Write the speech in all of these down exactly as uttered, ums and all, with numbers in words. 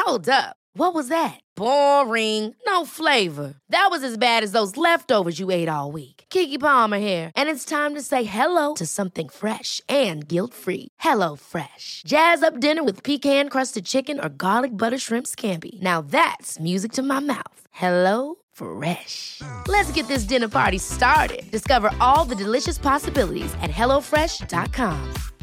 Hold up. What was that? Boring. No flavor. That was as bad as those leftovers you ate all week. Keke Palmer here, and it's time to say hello to something fresh and guilt-free. Hello Fresh. Jazz up dinner with pecan-crusted chicken or garlic butter shrimp scampi. Now that's music to my mouth. Hello Fresh. Let's get this dinner party started. Discover all the delicious possibilities at hello fresh dot com.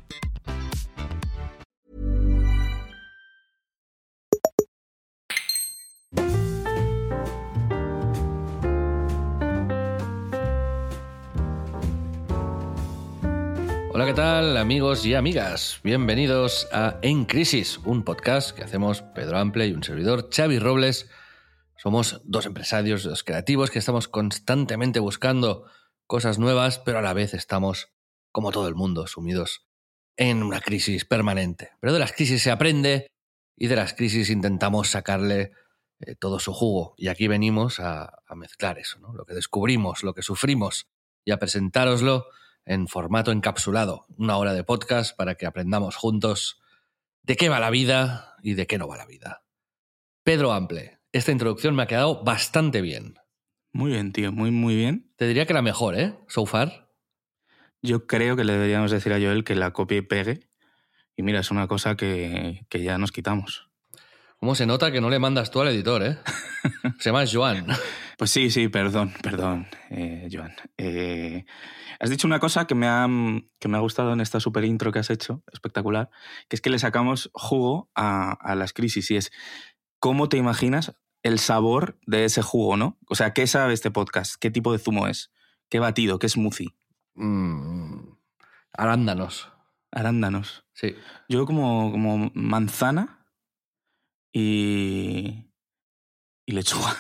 Hola, ¿qué tal, amigos y amigas? Bienvenidos a En Crisis, un podcast que hacemos Pedro Ample y un servidor, Xavi Robles. Somos dos empresarios, dos creativos que estamos constantemente buscando cosas nuevas, pero a la vez estamos, como todo el mundo, sumidos en una crisis permanente. Pero de las crisis se aprende y de las crisis intentamos sacarle eh, todo su jugo. Y aquí venimos a, a mezclar eso, ¿no? Lo que descubrimos, lo que sufrimos, y a presentároslo en formato encapsulado. Una hora de podcast para que aprendamos juntos de qué va la vida y de qué no va la vida. Pedro Ample, esta introducción me ha quedado bastante bien. Muy bien, tío, muy, muy bien. Te diría que la mejor, ¿eh? So far. Yo creo que le deberíamos decir a Joel que la copie y pegue. Y mira, es una cosa que, que ya nos quitamos. ¿Cómo se nota que no le mandas tú al editor, eh? Se llama Joan. Pues sí, sí, perdón, perdón, eh, Joan. Eh, has dicho una cosa que me ha, que me ha gustado en esta super intro que has hecho, espectacular, que es que le sacamos jugo a, a las crisis, y es ¿cómo te imaginas el sabor de ese jugo, no? O sea, ¿qué sabe este podcast? ¿Qué tipo de zumo es? ¿Qué batido? ¿Qué smoothie? Mm, arándanos. Arándanos. Sí. Yo como, como manzana y, y lechuga.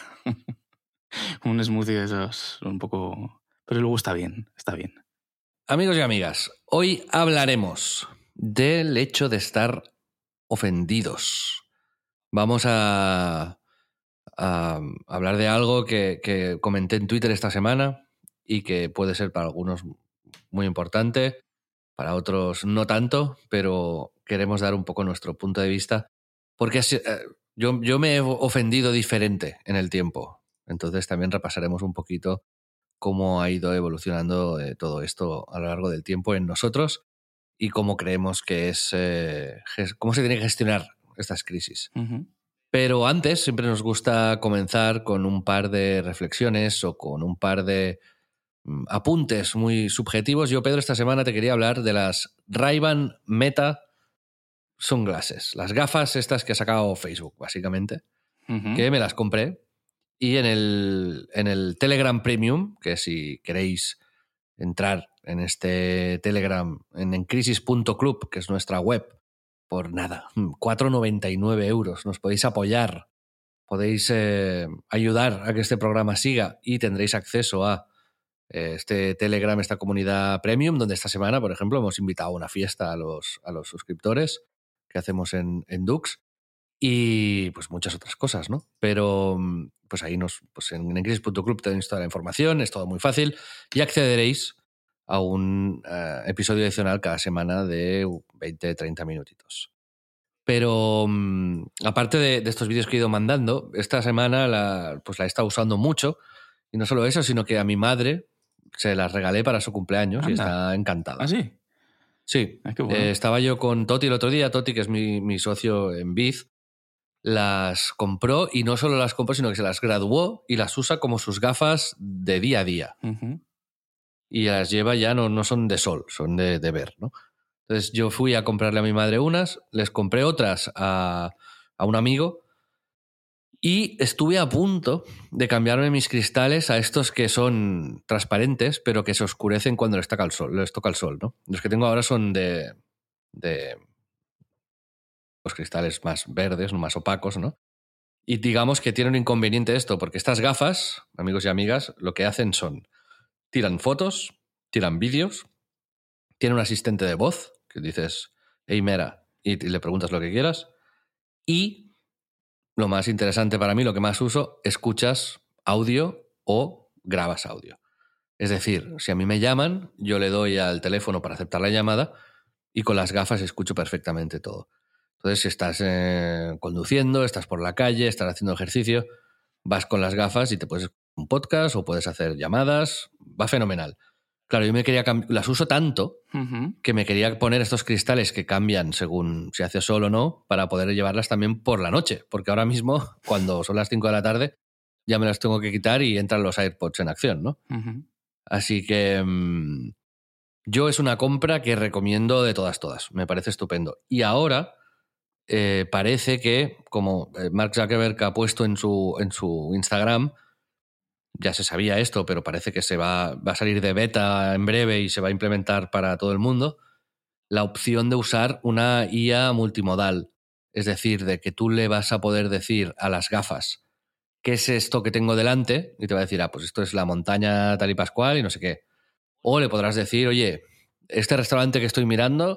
Un smoothie de esos, un poco... Pero luego está bien, está bien. Amigos y amigas, hoy hablaremos del hecho de estar ofendidos. Vamos a, a hablar de algo que, que comenté en Twitter esta semana y que puede ser para algunos muy importante, para otros no tanto, pero queremos dar un poco nuestro punto de vista, porque yo, yo me he ofendido diferente en el tiempo. Entonces también repasaremos un poquito cómo ha ido evolucionando eh, todo esto a lo largo del tiempo en nosotros y cómo creemos que es, eh, cómo se tiene que gestionar estas crisis. Uh-huh. Pero antes siempre nos gusta comenzar con un par de reflexiones o con un par de mm, apuntes muy subjetivos. Yo, Pedro, esta semana te quería hablar de las Ray-Ban Meta Sunglasses, las gafas estas que ha sacado Facebook, básicamente, uh-huh. que me las compré. Y en el, en el Telegram Premium, que si queréis entrar en este Telegram en encrisis punto club, que es nuestra web, por nada, cuatro noventa y nueve euros, nos podéis apoyar, podéis eh, ayudar a que este programa siga y tendréis acceso a eh, este Telegram, esta comunidad Premium, donde esta semana, por ejemplo, hemos invitado a una fiesta a los, a los suscriptores que hacemos en, en Dux. Y pues muchas otras cosas, ¿no? Pero pues ahí nos, pues en encrisis punto club tenéis toda la información, es todo muy fácil y accederéis a un uh, episodio adicional cada semana de veinte a treinta minutitos. Pero um, aparte de, de estos vídeos que he ido mandando, esta semana la, pues la he estado usando mucho, y no solo eso, sino que a mi madre se las regalé para su cumpleaños. Anda. Y está encantada. ¿Ah, sí? Sí. Ah, qué bueno. eh, estaba yo con Toti el otro día, Toti, que es mi, mi socio en Biz. Las compró y no solo las compró, sino que se las graduó y las usa como sus gafas de día a día. Uh-huh. Y las lleva ya, no, no son de sol, son de, de ver, ¿no? Entonces yo fui a comprarle a mi madre unas, les compré otras a, a un amigo y estuve a punto de cambiarme mis cristales a estos que son transparentes, pero que se oscurecen cuando les toca el sol, les toca el sol, ¿no? Los que tengo ahora son de... de los cristales más verdes, más opacos, ¿no? Y digamos que tiene un inconveniente esto, porque estas gafas, amigos y amigas, lo que hacen son, tiran fotos, tiran vídeos, tiene un asistente de voz, que dices, hey Mera, y le preguntas lo que quieras, y lo más interesante para mí, lo que más uso, escuchas audio o grabas audio. Es decir, si a mí me llaman, yo le doy al teléfono para aceptar la llamada y con las gafas escucho perfectamente todo. Entonces, si estás eh, conduciendo, estás por la calle, estás haciendo ejercicio, vas con las gafas y te puedes escuchar un podcast o puedes hacer llamadas. Va fenomenal. Claro, yo me quería cambiar, las uso tanto uh-huh. que me quería poner estos cristales que cambian según si hace sol o no para poder llevarlas también por la noche, porque ahora mismo, cuando son las cinco de la tarde, ya me las tengo que quitar y entran los AirPods en acción, ¿no? Uh-huh. Así que mmm, yo es una compra que recomiendo de todas, todas. Me parece estupendo. Y ahora eh, parece que, como Mark Zuckerberg ha puesto en su, en su Instagram, ya se sabía esto, pero parece que se va, va a salir de beta en breve y se va a implementar para todo el mundo, la opción de usar una I A multimodal. Es decir, de que tú le vas a poder decir a las gafas qué es esto que tengo delante y te va a decir, ah, pues esto es la montaña tal y pascual y no sé qué. O le podrás decir, oye, este restaurante que estoy mirando,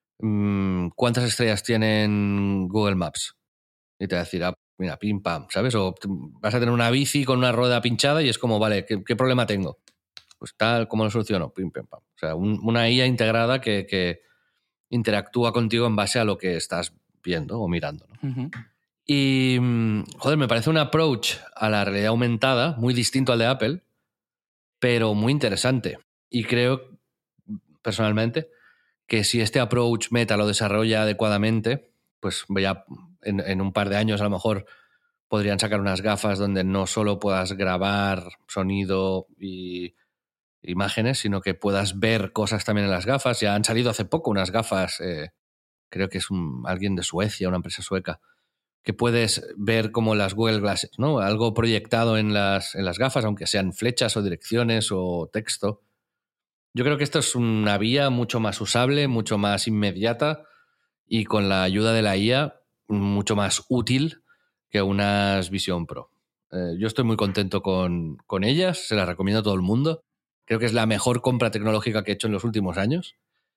¿cuántas estrellas tiene en Google Maps? Y te va a decir, ah, mira, pim, pam, ¿sabes? O vas a tener una bici con una rueda pinchada y es como, vale, ¿qué, qué problema tengo? Pues tal, ¿cómo lo soluciono? Pim, pim, pam. O sea, un, una I A integrada que, que interactúa contigo en base a lo que estás viendo o mirando, ¿no? Uh-huh. Y, joder, me parece un approach a la realidad aumentada muy distinto al de Apple, pero muy interesante. Y creo, personalmente, que si este approach Meta lo desarrolla adecuadamente, pues ya en, en un par de años a lo mejor podrían sacar unas gafas donde no solo puedas grabar sonido y imágenes, sino que puedas ver cosas también en las gafas. Ya han salido hace poco unas gafas, eh, creo que es un, alguien de Suecia, una empresa sueca, que puedes ver como las Google Glasses, ¿no? Algo proyectado en las, en las gafas, aunque sean flechas o direcciones o texto. Yo creo que esto es una vía mucho más usable, mucho más inmediata y con la ayuda de la I A mucho más útil que unas Vision Pro. Eh, yo estoy muy contento con, con ellas, se las recomiendo a todo el mundo. Creo que es la mejor compra tecnológica que he hecho en los últimos años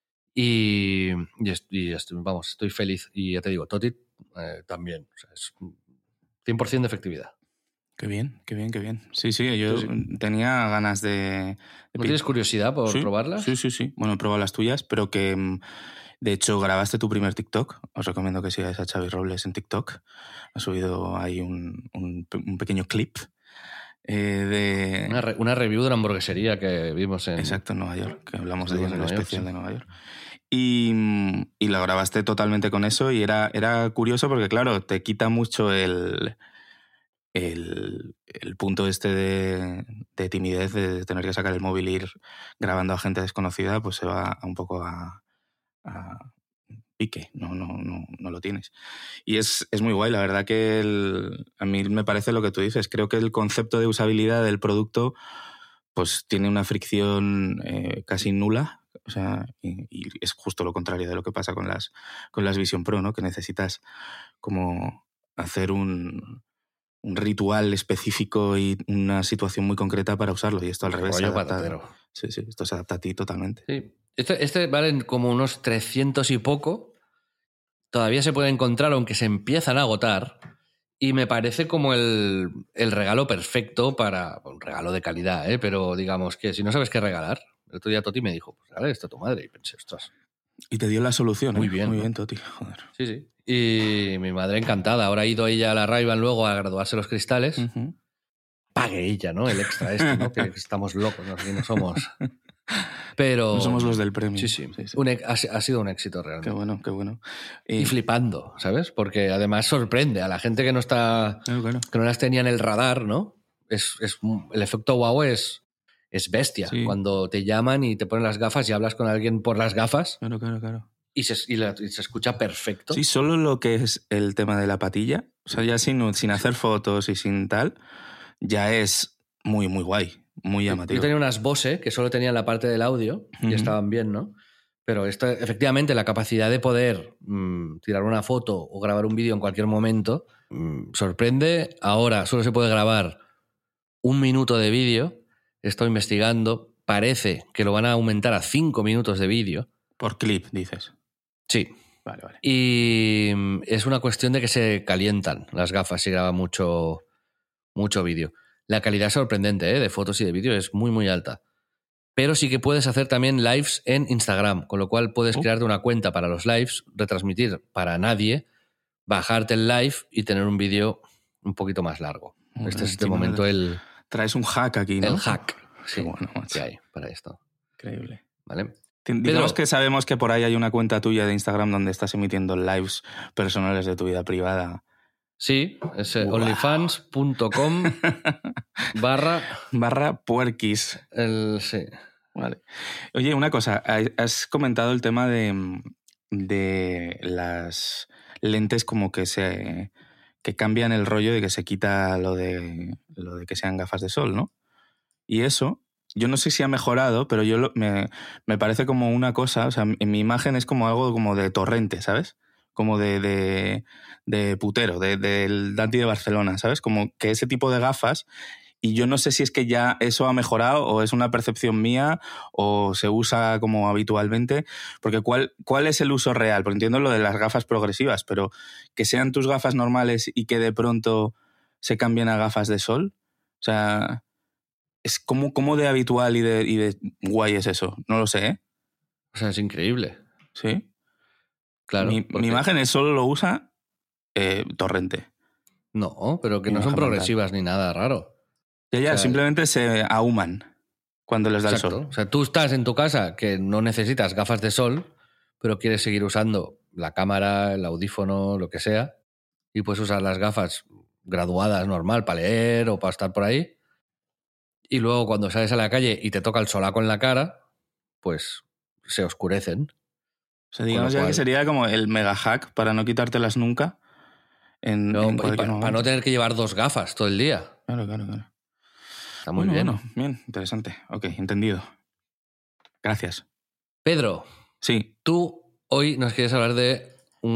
y, y, y estoy, vamos, estoy feliz. Y ya te digo, Totit eh, también. O sea, es cien por ciento de efectividad. Qué bien, qué bien, qué bien. Sí, sí, yo sí, sí. tenía ganas de... de ¿No tienes curiosidad por sí, probarlas? Sí, sí, sí. Bueno, he probado las tuyas, pero que... De hecho, grabaste tu primer TikTok. Os recomiendo que sigáis a Xavi Robles en TikTok. Ha subido ahí un, un, un pequeño clip eh, de... Una, re, una review de una hamburguesería que vimos en... Exacto, en Nueva York, que hablamos de ella en el Nueva especial York, de Nueva York. Y, y la grabaste totalmente con eso y era, era curioso porque, claro, te quita mucho el... El, el punto este de, de timidez, de tener que sacar el móvil e ir grabando a gente desconocida, pues se va un poco a, a pique, no, no, no, no lo tienes. Y es, es muy guay, la verdad que el, a mí me parece lo que tú dices, creo que el concepto de usabilidad del producto pues tiene una fricción eh, casi nula, o sea, y, y es justo lo contrario de lo que pasa con las, con las Vision Pro, ¿no? Que necesitas como hacer un... un ritual específico y una situación muy concreta para usarlo. Y esto al revés. Se adapta, sí, sí, esto se adapta a ti totalmente. Sí. Este, este valen como unos trescientos y poco. Todavía se puede encontrar, aunque se empiezan a agotar. Y me parece como el, el regalo perfecto para... Un regalo de calidad, ¿eh? Pero digamos que si no sabes qué regalar... El otro día Toti me dijo, pues regale esto a tu madre. Y pensé, ostras. Y te dio la solución, Muy ¿eh? bien. Muy ¿no? bien, Toti. Joder. Sí, sí. Y mi madre encantada. Ahora ha ido ella a la Ray-Ban luego a graduarse los cristales. Uh-huh. Pague ella, ¿no? El extra este, ¿no? Que estamos locos, ¿no? Que no somos... Pero... No somos los del premio. Sí, sí. sí, sí. Un, ha, ha sido un éxito realmente. Qué bueno, qué bueno. Y... y flipando, ¿sabes? Porque además sorprende a la gente que no está... Claro, claro. Que no las tenía en el radar, ¿no? Es, es, el efecto wow es... Es bestia. Sí. Cuando te llaman y te ponen las gafas y hablas con alguien por las gafas. Claro, claro, claro. Y se, y, la, y se escucha perfecto. Sí, solo lo que es el tema de la patilla, o sea, ya sin, sin hacer fotos y sin tal, ya es muy, muy guay, muy llamativo. Yo tenía unas Bose que solo tenían la parte del audio y uh-huh. estaban bien, ¿no? Pero esto, efectivamente, la capacidad de poder mmm, tirar una foto o grabar un vídeo en cualquier momento mmm, sorprende. Ahora solo se puede grabar un minuto de vídeo. Estoy investigando. Parece que lo van a aumentar a cinco minutos de vídeo. Por clip, dices. Sí. Vale, vale. Y es una cuestión de que se calientan las gafas si graba mucho, mucho vídeo. La calidad es sorprendente, ¿eh? De fotos y de vídeo es muy, muy alta. Pero sí que puedes hacer también lives en Instagram, con lo cual puedes oh. crearte una cuenta para los lives, retransmitir para nadie bajarte el live y tener un vídeo un poquito más largo. Bueno, este es de encima momento de- el, Traes un hack aquí, ¿no? el hack sí, Qué bueno, macho. que hay para esto. Increíble. ¿Vale? Ti- Digamos Pedro. que sabemos que por ahí hay una cuenta tuya de Instagram donde estás emitiendo lives personales de tu vida privada. Sí, es eh, Wow. onlyfans.com barra Barra puerquis. el... Sí. Vale. Oye, una cosa. Has comentado el tema de, de las lentes como que se que cambian el rollo de que se quita lo de, lo de que sean gafas de sol, ¿no? Y eso, yo no sé si ha mejorado, pero yo lo- me, me parece como una cosa, o sea, en mi imagen es como algo como de torrente, ¿sabes? Como de, de, de putero, de, del Danti de Barcelona, ¿sabes? Como que ese tipo de gafas, y yo no sé si es que ya eso ha mejorado o es una percepción mía o se usa como habitualmente, porque ¿cuál, cuál es el uso real? Porque entiendo lo de las gafas progresivas, pero que sean tus gafas normales y que de pronto se cambien a gafas de sol, o sea... Es como, como de habitual y de, y de guay es eso. No lo sé, ¿eh? O sea, es increíble. Sí. Claro. mi, porque- mi imagen es solo lo usa eh, torrente. No, pero que Mi no son imagen mental. progresivas ni nada raro. Ya, ya, O sea, simplemente se ahuman cuando les da el Exacto. sol. O sea, tú estás en tu casa que no necesitas gafas de sol, pero quieres seguir usando la cámara, el audífono, lo que sea, y puedes usar las gafas graduadas normal para leer o para estar por ahí. Y luego cuando sales a la calle y te toca el solaco en la cara, pues se oscurecen. O sea, digamos Con lo ya cual- que sería como el mega hack para no quitártelas nunca en, No, en y cualquier para momento. no tener que llevar dos gafas todo el día. Claro, claro, claro. Está muy bueno, bien. bueno, bien, interesante. Ok, entendido. Gracias. Pedro, Sí, tú hoy nos quieres hablar de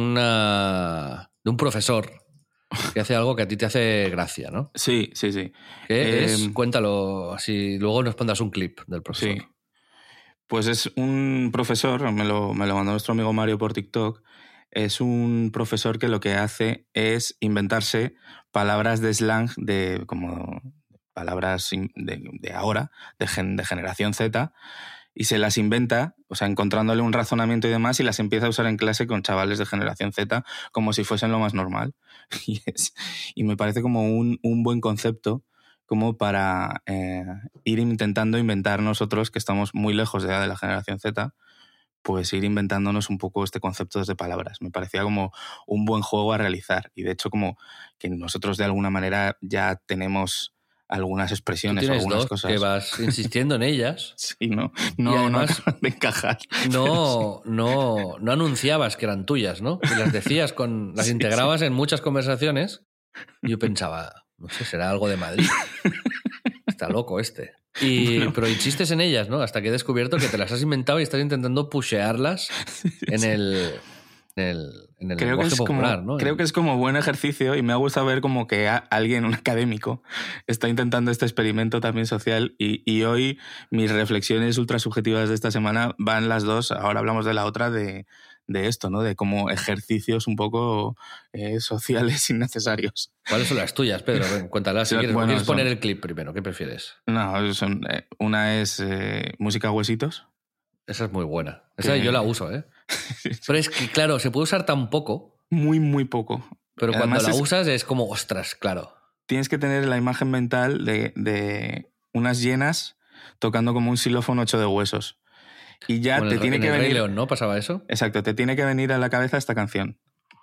una de un profesor que hace algo que a ti te hace gracia, ¿no? sí, sí, sí. Que Eh, es, cuéntalo así, luego nos pondrás un clip del profesor. Sí. Pues es un profesor, me lo, me lo mandó nuestro amigo Mario por TikTok, es un profesor que lo que hace es inventarse palabras de slang, de como palabras de, de ahora, de, gen, de generación Z, y se las inventa, o sea, encontrándole un razonamiento y demás, y las empieza a usar en clase con chavales de generación Z como si fuesen lo más normal. Y, es, y me parece como un, un buen concepto como para eh, ir intentando inventar nosotros, que estamos muy lejos de, de la generación Z, pues ir inventándonos un poco este concepto de palabras. Me parecía como un buen juego a realizar. Y de hecho como que nosotros de alguna manera ya tenemos algunas Tú expresiones o tienes algunas dos cosas. que vas insistiendo en ellas. Sí, no, no, Y además, no acaban de encajar. No, no, no anunciabas que eran tuyas, ¿no? Y las decías con. Las Sí, integrabas en muchas conversaciones. Y yo pensaba, no sé, será algo de Madrid. Está loco este. Y, Bueno. pero insistes en ellas, ¿no? Hasta que he descubierto que te las has inventado y estás intentando pushearlas en el, en el, en el Creo que, lenguaje es popular, como, ¿no? creo que es como buen ejercicio y me ha gustado ver como que a, alguien, un académico, está intentando este experimento también social y, y hoy mis reflexiones ultra subjetivas de esta semana van las dos, ahora hablamos de la otra, de, de esto, ¿no? De como ejercicios un poco eh, sociales innecesarios. ¿Cuáles son las tuyas, Pedro? Ven, cuéntalas. Si Sí, quieres, bueno, ¿quieres son- poner el clip primero? ¿Qué prefieres? No, son, eh, una es eh, música huesitos. Esa es muy buena. Esa Que- yo la uso, ¿eh? Pero es que, claro, se puede usar tan poco, Muy, muy poco. pero Además cuando la es- usas es como, ostras, claro. Tienes que tener la imagen mental de, de unas hienas tocando como un xilófono hecho de huesos. Y ya Como en te el, tiene en que el Rey venir... León, ¿no? ¿Pasaba eso? Exacto, te tiene que venir a la cabeza esta canción.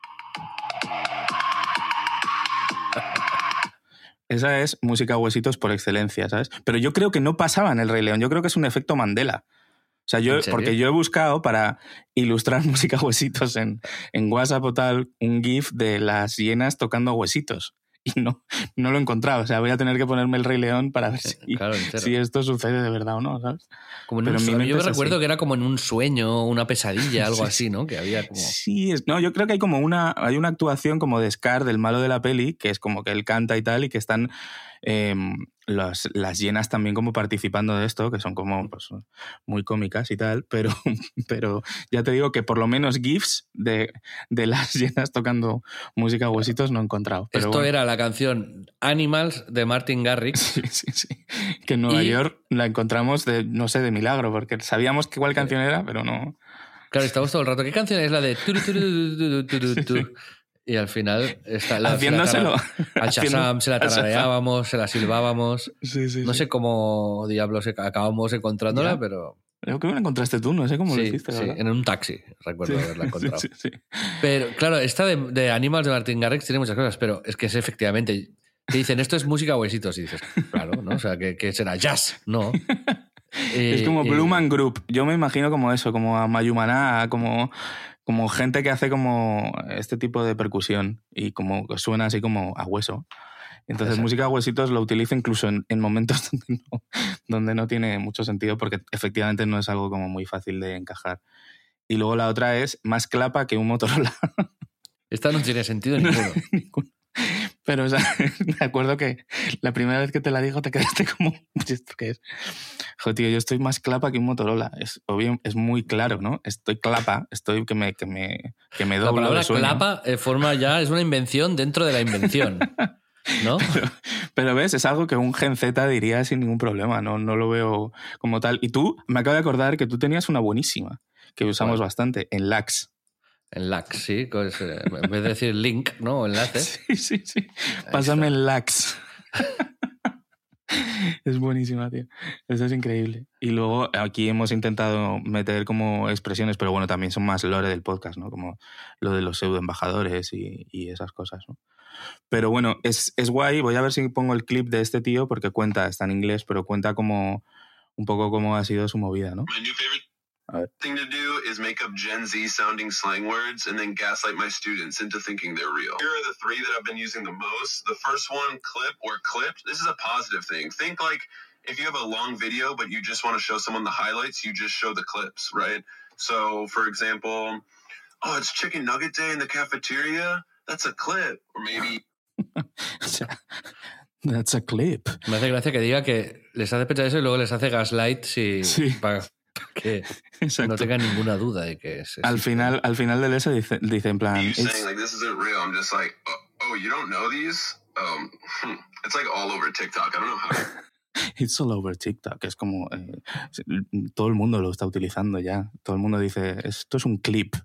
Esa es música huesitos por excelencia, ¿sabes? Pero yo creo que no pasaba en el Rey León. Yo creo que es un efecto Mandela. O sea, yo, ¿En serio? porque yo he buscado para ilustrar música huesitos en, en WhatsApp o tal, un GIF de las hienas tocando huesitos. Y no, no lo he encontrado. O sea, voy a tener que ponerme el Rey León para ver si, Claro, entero. si esto sucede de verdad o no, ¿sabes? Como en pero un en mi sueño. mente Yo es recuerdo así. que era como en un sueño, una pesadilla, algo Sí, así, sí. ¿no? Que había como... Sí, es, no, yo creo que hay como una, hay una actuación como de Scar, del malo de la peli, que es como que él canta y tal, y que están eh, las, las hienas también como participando de esto, que son como pues, muy cómicas y tal, pero, pero ya te digo que por lo menos GIFs de, de las hienas tocando música a huesitos no he encontrado. Pero Esto bueno. era la canción Animals de Martin Garrix. Sí, sí, sí. Que en Nueva Y- York la encontramos de, no sé, de milagro, porque sabíamos que cuál canción era, pero no... Claro, estamos todo el rato. ¿Qué canción es la de... turu, turu, turu, turu, turu, turu? Y al final está la, haciéndoselo. Se la al Shazam se la tarareábamos, se la silbábamos. Sí, sí, no sí. sé cómo diablos acabamos encontrándola, ¿Ya? pero... Creo que me la encontraste tú, no sé cómo sí, lo hiciste, sí, ¿verdad? en un taxi, recuerdo sí, haberla encontrado. Sí, sí, sí. Pero claro, esta de, de Animals de Martin Garrix tiene muchas cosas, pero es que es efectivamente... Te dicen, esto es música huesitos, y dices, claro, ¿no? O sea, que, que será jazz, ¿no? Es Eh, como eh, Blue Man Group. Yo me imagino como eso, como a Mayumaná, como, como gente que hace como este tipo de percusión y como suena así como a hueso. Entonces, Exacto. música a huesitos lo utilizo incluso en, en momentos donde no, donde no tiene mucho sentido porque efectivamente no es algo como muy fácil de encajar. Y luego la otra es más clapa que un Motorola. Esta no tiene sentido ninguno. Ninguno. Pero, o sea, me acuerdo que la primera vez que te la digo te quedaste como, ¿esto qué es? Joder, tío, yo estoy más clapa que un Motorola. Es obvio, es muy claro, ¿no? Estoy clapa, estoy que me, que me, que me doblo La palabra de sueño. clapa eh, forma ya, es una invención dentro de la invención, ¿no? Pero, pero ves, es algo que un Gen Z diría sin ningún problema, no, no lo veo como tal. Y tú, me acabo de acordar que tú tenías una buenísima, que usamos ¿Cuál? bastante, en Lax. En Lax, sí. Pues, eh, en vez de decir link, ¿no? O enlace. Sí, sí, sí. Pásame el Lax. Es buenísima, tío. Eso es increíble. Y luego aquí hemos intentado meter como expresiones, pero bueno, también son más lore del podcast, ¿no? Como lo de los pseudoembajadores y, y esas cosas, ¿no? Pero bueno, es, es guay. Voy a ver si pongo el clip de este tío porque cuenta, está en inglés, pero cuenta como un poco cómo ha sido su movida, ¿no? My new favorite A ver. thing to do is make up Gen Z sounding slang words and then gaslight my students into thinking they're real. Here are the three that I've been using the most. The first one, clip or clipped. This is a positive thing. Think like if you have a long video but you just want to show someone the highlights, you just show the clips, right? So, for example, oh, it's chicken nugget day in the cafeteria. That's a clip. Or maybe... O sea, that's a clip. Me hace gracia que diga que les hace pensar eso y luego les hace gaslight si, Sí. para, para que Exacto. no tengan ninguna duda de que es... es Al final, al final del eso dice, dice en plan... you "It's- saying like this isn't real. I'm just like, oh, oh you don't know these? Um, hmm. It's like all over TikTok. I don't know how. It's all over TikTok. Es como... Eh, todo el mundo lo está utilizando ya. Todo el mundo dice, esto es un clip.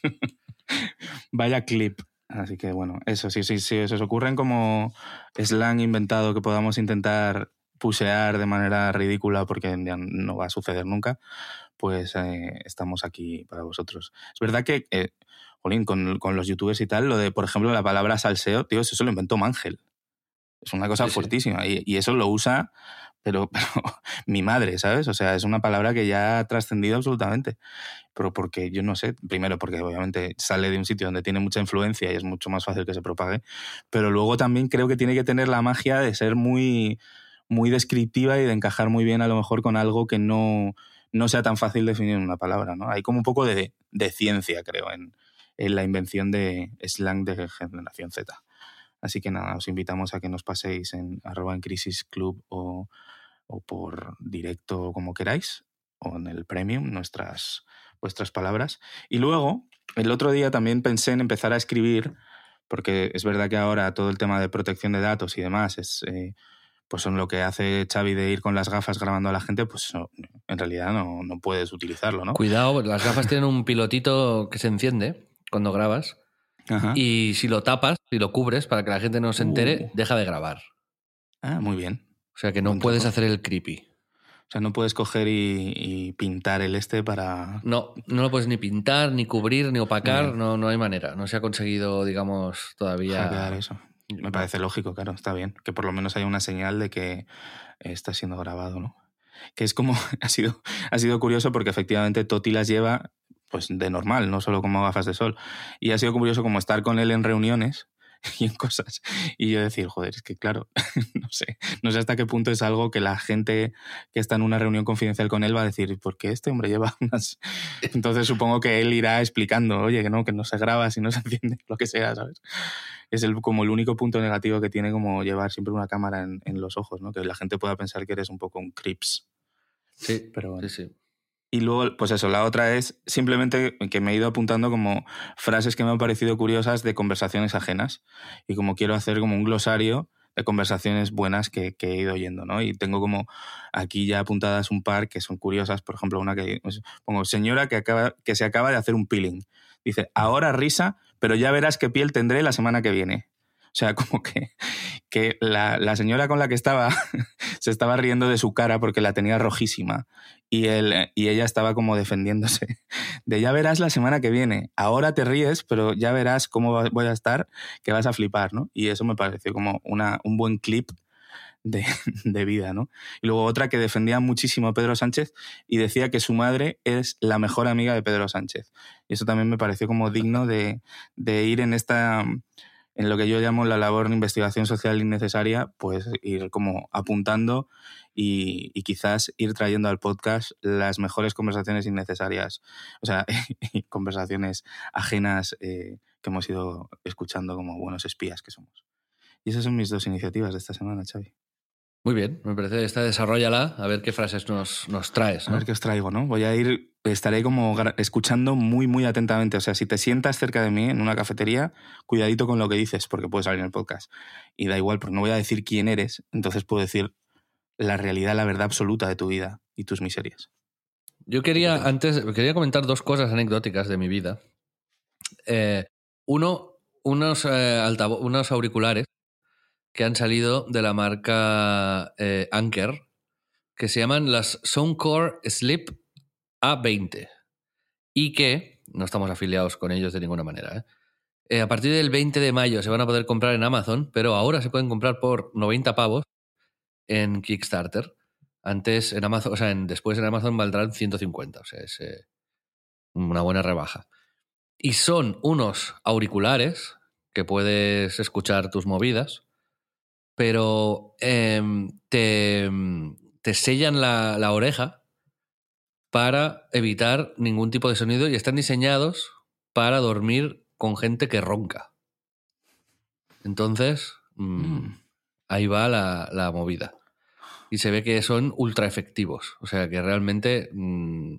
Vaya clip. Así que bueno, eso sí, sí, sí. Se os ocurren como slang inventado que podamos intentar pusear de manera ridícula porque ya no va a suceder nunca, pues eh, estamos aquí para vosotros. Es verdad que, eh, jolín, con, con los youtubers y tal, lo de, por ejemplo, la palabra salseo, tío, eso lo inventó Mangel. Es una cosa Sí, sí. fuertísima. Y, y eso lo usa, pero, pero mi madre, ¿sabes? O sea, es una palabra que ya ha trascendido absolutamente. Pero porque, yo no sé, primero porque obviamente sale de un sitio donde tiene mucha influencia y es mucho más fácil que se propague, pero luego también creo que tiene que tener la magia de ser muy, muy descriptiva y de encajar muy bien a lo mejor con algo que no, no sea tan fácil definir en una palabra, ¿no? Hay como un poco de, de ciencia, creo, en, en la invención de slang de generación Z. Así que nada, os invitamos a que nos paséis en arroba en crisis club o, o por directo como queráis, o en el premium, nuestras, vuestras palabras. Y luego, el otro día también pensé en empezar a escribir, porque es verdad que ahora todo el tema de protección de datos y demás es... Eh, pues son lo que hace Xavi de ir con las gafas grabando a la gente, pues no, en realidad no, no puedes utilizarlo, ¿no? Cuidado, las gafas tienen un pilotito que se enciende cuando grabas Ajá. y si lo tapas, si lo cubres para que la gente no se entere, Uh. deja de grabar. Ah, muy bien. O sea que no Buen puedes truco. hacer el creepy. O sea, no puedes coger y, y pintar el este para... No, no lo puedes ni pintar, ni cubrir, ni opacar, Bien. no, no hay manera. No se ha conseguido, digamos, todavía... hackear eso. Me parece lógico, claro, está bien. Que por lo menos haya una señal de que está siendo grabado, ¿no? Que es como... Ha sido, ha sido curioso porque efectivamente Toti las lleva pues de normal, no solo como gafas de sol. Y ha sido curioso como estar con él en reuniones y en cosas. Y yo decir, joder, es que claro, no sé, no sé hasta qué punto es algo que la gente que está en una reunión confidencial con él va a decir, ¿por qué este hombre lleva unas...? Entonces supongo que él irá explicando, oye, que no, que no se graba, si no se enciende, lo que sea, ¿sabes? Es el, como el único punto negativo que tiene como llevar siempre una cámara en, en los ojos, ¿no? Que la gente pueda pensar que eres un poco un creeps. Sí, Pero bueno. sí, sí. Y luego, pues eso, la otra es simplemente que me he ido apuntando como frases que me han parecido curiosas de conversaciones ajenas. Y como quiero hacer como un glosario de conversaciones buenas que, que he ido oyendo, ¿no? Y tengo como aquí ya apuntadas un par que son curiosas. Por ejemplo, una que pues, pongo, señora que, acaba, que se acaba de hacer un peeling. Dice, ahora risa, pero ya verás qué piel tendré la semana que viene. O sea, como que, que la, la señora con la que estaba se estaba riendo de su cara porque la tenía rojísima y, él, y ella estaba como defendiéndose de ya verás la semana que viene. Ahora te ríes, pero ya verás cómo voy a estar, que vas a flipar, ¿no? Y eso me pareció como una, un buen clip de, de vida, ¿no? Y luego otra que defendía muchísimo a Pedro Sánchez y decía que su madre es la mejor amiga de Pedro Sánchez. Y eso también me pareció como digno de, de ir en esta... en lo que yo llamo la labor de investigación social innecesaria, pues ir como apuntando y, y quizás ir trayendo al podcast las mejores conversaciones innecesarias, o sea, conversaciones ajenas eh, que hemos ido escuchando como buenos espías que somos. Y esas son mis dos iniciativas de esta semana, Xavi. Muy bien, me parece, esta desarrollala, a ver qué frases nos, nos traes, ¿no? A ver qué os traigo, ¿no? Voy a ir, estaré como escuchando muy, muy atentamente. O sea, si te sientas cerca de mí en una cafetería, cuidadito con lo que dices, porque puede salir en el podcast. Y da igual, porque no voy a decir quién eres, entonces puedo decir la realidad, la verdad absoluta de tu vida y tus miserias. Yo quería, antes, quería comentar dos cosas anecdóticas de mi vida. Eh, uno, unos, eh, altavo- unos auriculares que han salido de la marca eh, Anker, que se llaman las Soundcore Sleep A veinte y que, no estamos afiliados con ellos de ninguna manera, ¿eh? Eh, a partir del veinte de mayo se van a poder comprar en Amazon, pero ahora se pueden comprar por noventa pavos en Kickstarter. Antes en Amazon, o sea, en, después en Amazon valdrán ciento cincuenta, o sea, es eh, una buena rebaja. Y son unos auriculares que puedes escuchar tus movidas, pero eh, te, te sellan la, la oreja para evitar ningún tipo de sonido y están diseñados para dormir con gente que ronca. Entonces, mmm, mm. ahí va la, la movida. Y se ve que son ultra efectivos. O sea, que realmente mmm,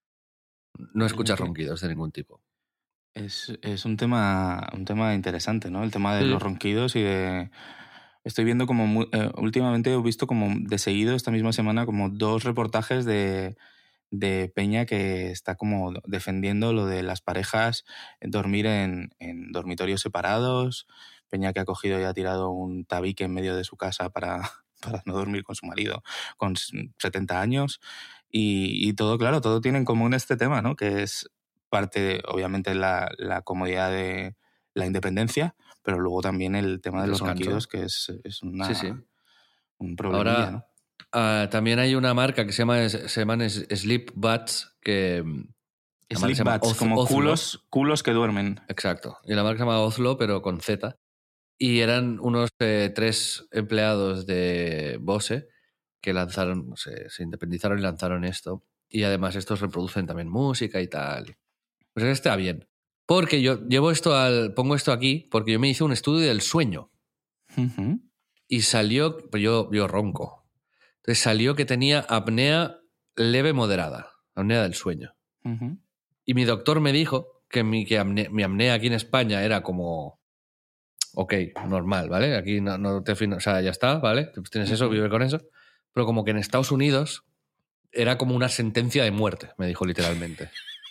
no escuchas ronquidos de ningún tipo. Es, es un tema un tema interesante, ¿no? El tema de sí. los ronquidos y de... Estoy viendo como... Muy, eh, últimamente he visto como de seguido esta misma semana como dos reportajes de, de Peña que está como defendiendo lo de las parejas dormir en, en dormitorios separados. Peña que ha cogido y ha tirado un tabique en medio de su casa para, para no dormir con su marido con setenta años. Y, y todo, claro, todo tiene en común este tema, ¿no? Que es... parte, obviamente, la, la comodidad de la independencia, pero luego también el tema de los ronquidos, que es, es una, sí, sí. un problemilla, Ahora, ¿no? Uh, también hay una marca que se llama, se llaman Sleep Buds, que... Sleep se Buds, Oz, como Ozlo. Culos, culos que duermen. Exacto. Y la marca se llama Ozlo, pero con Z. Y eran unos eh, tres empleados de Bose que lanzaron, se, se independizaron y lanzaron esto. Y además estos reproducen también música y tal. Pues está bien. Porque yo llevo esto al, pongo esto aquí porque yo me hice un estudio del sueño. Uh-huh. Y salió, pues yo, yo ronco. Entonces salió que tenía apnea leve moderada, apnea del sueño. Uh-huh. Y mi doctor me dijo que, mi, que apnea, mi apnea aquí en España era como, ok, normal, ¿vale? Aquí no, no te... O sea, ya está, ¿vale? Tienes eso, vive con eso. Pero como que en Estados Unidos era como una sentencia de muerte, me dijo literalmente.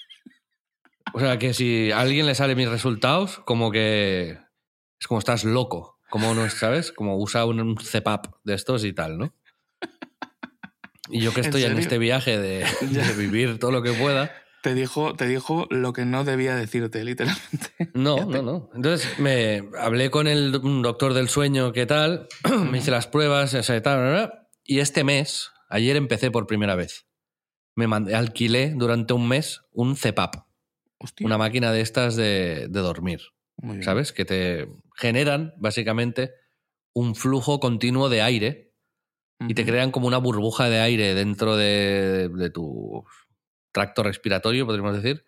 O sea, que si a alguien le sale mis resultados, como que es como estás loco. Como no, ¿sabes? Como usa un, un C PAP de estos y tal, ¿no? Y yo que estoy en, en este viaje de, de vivir todo lo que pueda... Te dijo, te dijo lo que no debía decirte, literalmente. No, te... no, no. Entonces me hablé con el un doctor del sueño, ¿qué tal? Me hice las pruebas, o sea, tal, y este mes, ayer empecé por primera vez. Me mandé, alquilé durante un mes un C PAP. Hostia. Una máquina de estas de, de dormir, ¿sabes? Que te generan, básicamente, un flujo continuo de aire uh-huh. y te crean como una burbuja de aire dentro de, de tu tracto respiratorio, podríamos decir.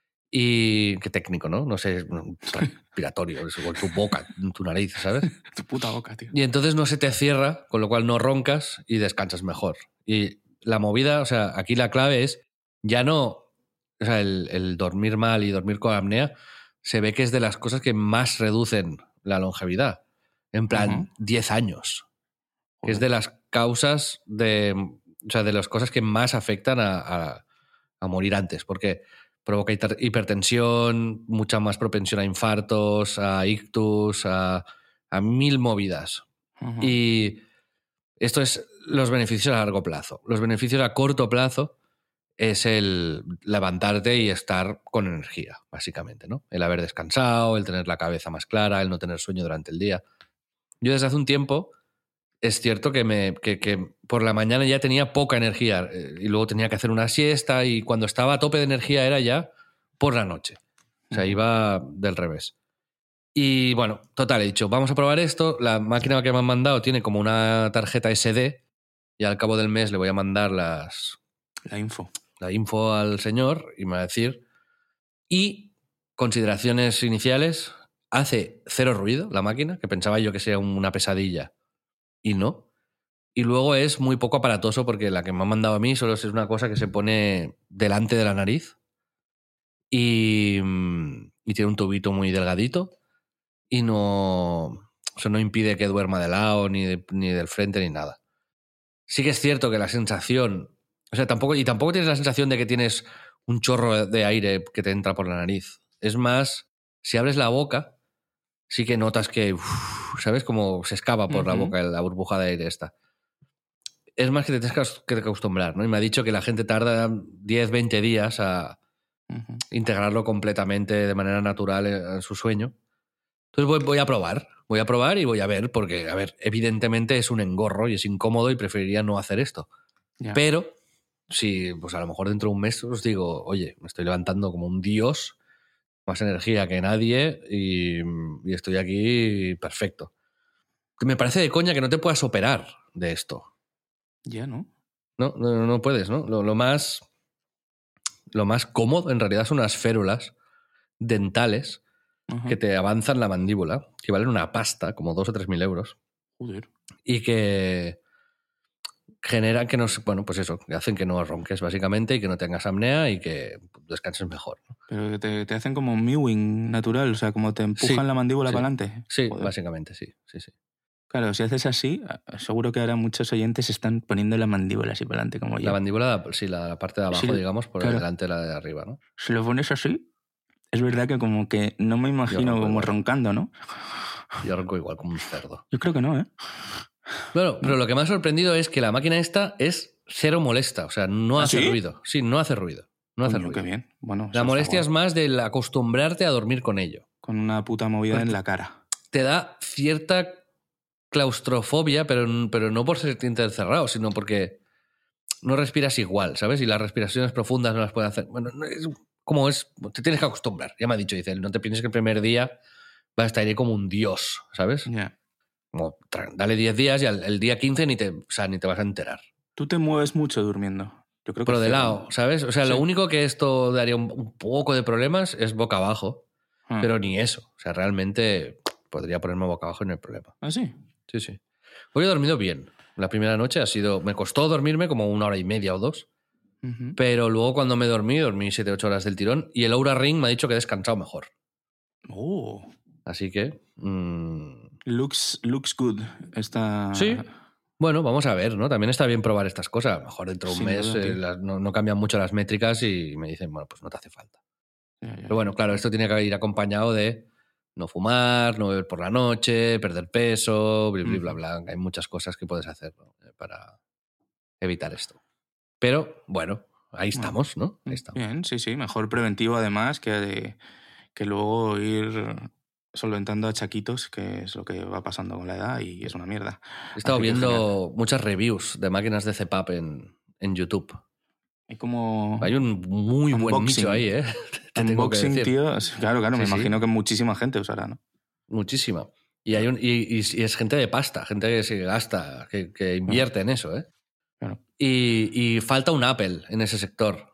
Y qué técnico, ¿no? No sé, un respiratorio, o tu boca, tu nariz, ¿sabes? Tu puta boca, tío. Y entonces no se te cierra, con lo cual no roncas y descansas mejor. Y la movida, o sea, aquí la clave es ya no... O sea, el, el dormir mal y dormir con apnea se ve que es de las cosas que más reducen la longevidad. En plan, uh-huh. diez años. Que es de las causas de... O sea, de las cosas que más afectan a, a, a morir antes. Porque provoca hiper- hipertensión, mucha más propensión a infartos, a ictus, a, a mil movidas. Uh-huh. Y esto es los beneficios a largo plazo. Los beneficios a corto plazo es el levantarte y estar con energía, básicamente, ¿no? El haber descansado, el tener la cabeza más clara, el no tener sueño durante el día. Yo desde hace un tiempo es cierto que, me, que, que por la mañana ya tenía poca energía eh, y luego tenía que hacer una siesta y cuando estaba a tope de energía era ya por la noche. O sea, iba del revés. Y bueno, total, he dicho, vamos a probar esto. La máquina que me han mandado tiene como una tarjeta ese de y al cabo del mes le voy a mandar las... La info. la info al señor y me va a decir. Y consideraciones iniciales, hace cero ruido la máquina, que pensaba yo que sea una pesadilla y no. Y luego es muy poco aparatoso porque la que me ha mandado a mí solo es una cosa que se pone delante de la nariz y, y tiene un tubito muy delgadito y no, eso no impide que duerma de lado ni, de, ni del frente ni nada. Sí que es cierto que la sensación... O sea, tampoco, y tampoco tienes la sensación de que tienes un chorro de aire que te entra por la nariz. Es más, si abres la boca, sí que notas que, uf, ¿sabes? Como se escapa por uh-huh. la boca la burbuja de aire esta. Es más que te tienes que acostumbrar, ¿no? Y me ha dicho que la gente tarda diez, veinte días a uh-huh. integrarlo completamente de manera natural en su sueño. Entonces voy, voy a probar. Voy a probar y voy a ver, porque, a ver, evidentemente es un engorro y es incómodo y preferiría no hacer esto. Yeah. Pero... sí, pues a lo mejor dentro de un mes os digo, oye, me estoy levantando como un dios, más energía que nadie y, y estoy aquí perfecto. Me parece de coña que no te puedas operar de esto. Ya, yeah, ¿no? No, no, no puedes, ¿no? Lo, lo, más, lo más cómodo en realidad son unas férulas dentales uh-huh. que te avanzan la mandíbula, que valen una pasta, como dos o tres mil euros. Joder. Y que... generan que no, bueno, pues eso, que hacen que no ronques básicamente y que no tengas apnea y que descanses mejor, ¿no? Pero te, te hacen como un mewing natural, o sea, como te empujan sí, la mandíbula sí. para adelante. Sí, Joder. Básicamente sí, sí, sí. Claro, si haces así, seguro que ahora muchos oyentes están poniendo la mandíbula así para adelante como yo. La mandíbula, sí, la, la parte de abajo, sí, digamos, por claro. delante de la de arriba, ¿no? Si lo pones así, es verdad que como que no me imagino como igual. roncando, ¿no? Yo ronco igual como un cerdo. Yo creo que no, ¿eh? Bueno, pero lo que me ha sorprendido es que la máquina esta es cero molesta, o sea, no ¿Ah, hace sí? ruido. Sí, no hace ruido. No hace Coño, ruido. Qué bien. Bueno, la molestia es más del acostumbrarte a dormir con ello. Con una puta movida Porque en la cara. Te da cierta claustrofobia, pero, pero no por ser encerrado, sino porque no respiras igual, ¿sabes? Y las respiraciones profundas no las puedes hacer. Bueno, es como es, te tienes que acostumbrar. Ya me ha dicho, dice, no te pienses que el primer día vas a estar ahí como un dios, ¿sabes? Ya. Yeah. Como, dale diez días y al el día quince ni te, o sea, ni te vas a enterar. Tú te mueves mucho durmiendo. Yo creo que Pero de lado, ¿sabes? O sea, sí. Lo único que esto daría un, un poco de problemas es boca abajo, ah. pero ni eso. O sea, realmente podría ponerme boca abajo y no hay problema. ¿Ah, sí? Sí, sí. Hoy he dormido bien. La primera noche ha sido... Me costó dormirme como una hora y media o dos, uh-huh. pero luego cuando me dormí, dormí siete, ocho horas del tirón y el Oura Ring me ha dicho que he descansado mejor. Oh. Así que... Mmm... Looks, looks good. Está... Sí. Bueno, vamos a ver, ¿no? También está bien probar estas cosas. A lo mejor dentro de un sí, mes eh, las, no, no cambian mucho las métricas y me dicen, bueno, pues no te hace falta. Ya, ya, Pero bueno, claro, esto tiene que ir acompañado de no fumar, no beber por la noche, perder peso, bla, bla, bla, bla. Hay muchas cosas que puedes hacer, ¿no? Para evitar esto. Pero, bueno, ahí estamos, ¿no? Ahí estamos. Bien, sí, sí. Mejor preventivo, además, que, de, que luego ir... solventando achaquitos, que es lo que va pasando con la edad y es una mierda. He estado Así viendo muchas reviews de máquinas de C PAP en, en YouTube. Hay como... Hay un muy buen unboxing. Nicho ahí, ¿eh? Te unboxing, tengo que tío. Claro, claro, sí, me sí. imagino que muchísima gente usará, ¿no? Muchísima. Y, hay un, y, y, y es gente de pasta, gente que se gasta, que, que invierte claro. en eso, ¿eh? Claro. Y, y falta un Apple en ese sector,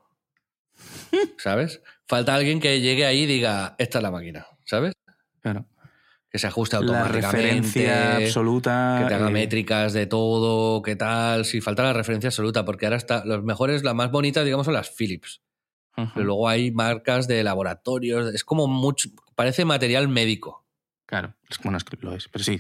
¿sabes? Falta alguien que llegue ahí y diga, esta es la máquina, ¿sabes? Claro. Que se ajuste automáticamente. La referencia absoluta. Que te haga eh... métricas de todo, qué tal. Sí, falta la referencia absoluta, porque ahora está. Los mejores, las más bonitas, digamos, son las Philips. Uh-huh. Pero luego hay marcas de laboratorios. Es como mucho. Parece material médico. Claro, bueno, es que lo es, pero sí.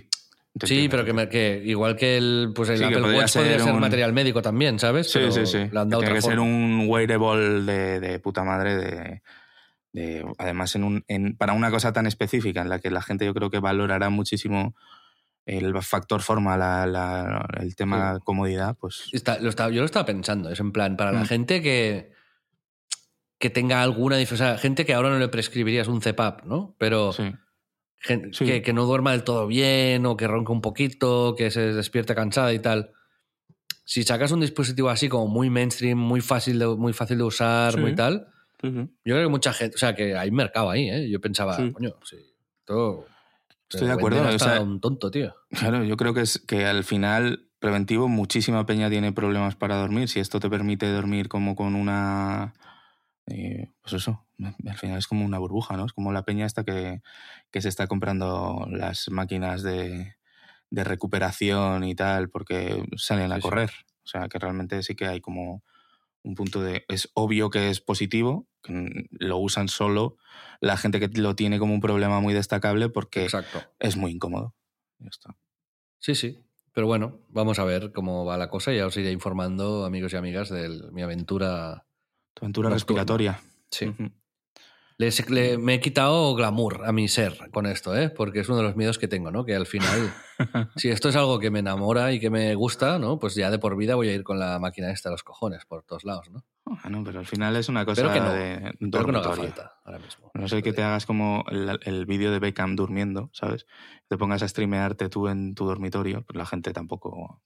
Sí, pero que, me, que igual que el, pues el sí, Apple Watch ser podría ser un... material médico también, ¿sabes? Sí, pero sí, sí. Le han dado Tiene otra que forma. ser un wearable de, de puta madre, de, de, además en un, en, para una cosa tan específica en la que la gente yo creo que valorará muchísimo el factor forma, la, la, el tema sí. comodidad, pues... Está, lo estaba, yo lo estaba pensando, es en plan, para la mm. gente que, que tenga alguna diferencia, o sea, gente que ahora no le prescribirías un C PAP, ¿no? Pero Sí. gente Sí. que, que no duerma del todo bien o que ronca un poquito, que se despierte cansada y tal. Si sacas un dispositivo así como muy mainstream, muy fácil de, muy fácil de usar, Sí. muy tal, Sí, sí. yo creo que mucha gente, o sea, que hay mercado ahí, ¿eh? Yo pensaba, Sí. coño, sí, todo... Estoy de acuerdo. Hasta O sea, un tonto, tío. Claro, yo creo que es que al final, preventivo, muchísima peña tiene problemas para dormir. Si esto te permite dormir como con una... Eh, pues eso, al final es como una burbuja, ¿no? Es como la peña esta que, que se está comprando las máquinas de, de recuperación y tal porque salen a Sí, correr. Sí. O sea, que realmente sí que hay como un punto de... Es obvio que es positivo, que lo usan solo la gente que lo tiene como un problema muy destacable porque Exacto. es muy incómodo. Ya está. Sí, sí. Pero bueno, vamos a ver cómo va la cosa y ya os iré informando, amigos y amigas, de mi aventura. Tu aventura nocturna. respiratoria. Sí. Uh-huh. Le, le, me he quitado glamour a mi ser con esto, ¿eh? Porque es uno de los miedos que tengo, ¿no? Que al final, si esto es algo que me enamora y que me gusta, ¿no? Pues ya de por vida voy a ir con la máquina esta a los cojones por todos lados, ¿no? Bueno, pero al final es una cosa pero que no, de pero que no haga dormitorio. falta ahora mismo. No sé que te hagas como el, el vídeo de Beckham durmiendo, ¿sabes? Te pongas a streamearte tú en tu dormitorio, pues la gente tampoco...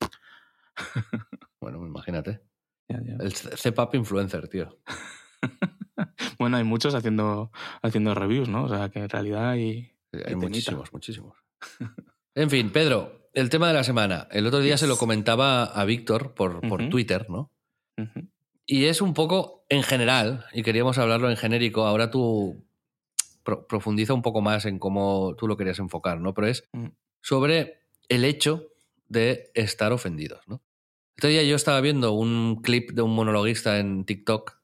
Bueno, imagínate. Ya, ya. El C PAP influencer, tío. Bueno, hay muchos haciendo, haciendo reviews, ¿no? O sea, que en realidad hay... Hay, hay muchísimos, muchísimos. En fin, Pedro, el tema de la semana. El otro día yes. se lo comentaba a Víctor por, por uh-huh. Twitter, ¿no? Uh-huh. Y es un poco en general, y queríamos hablarlo en genérico, ahora tú pro- profundiza un poco más en cómo tú lo querías enfocar, ¿no? Pero es uh-huh. sobre el hecho de estar ofendidos, ¿no? Este día yo estaba viendo un clip de un monologuista en TikTok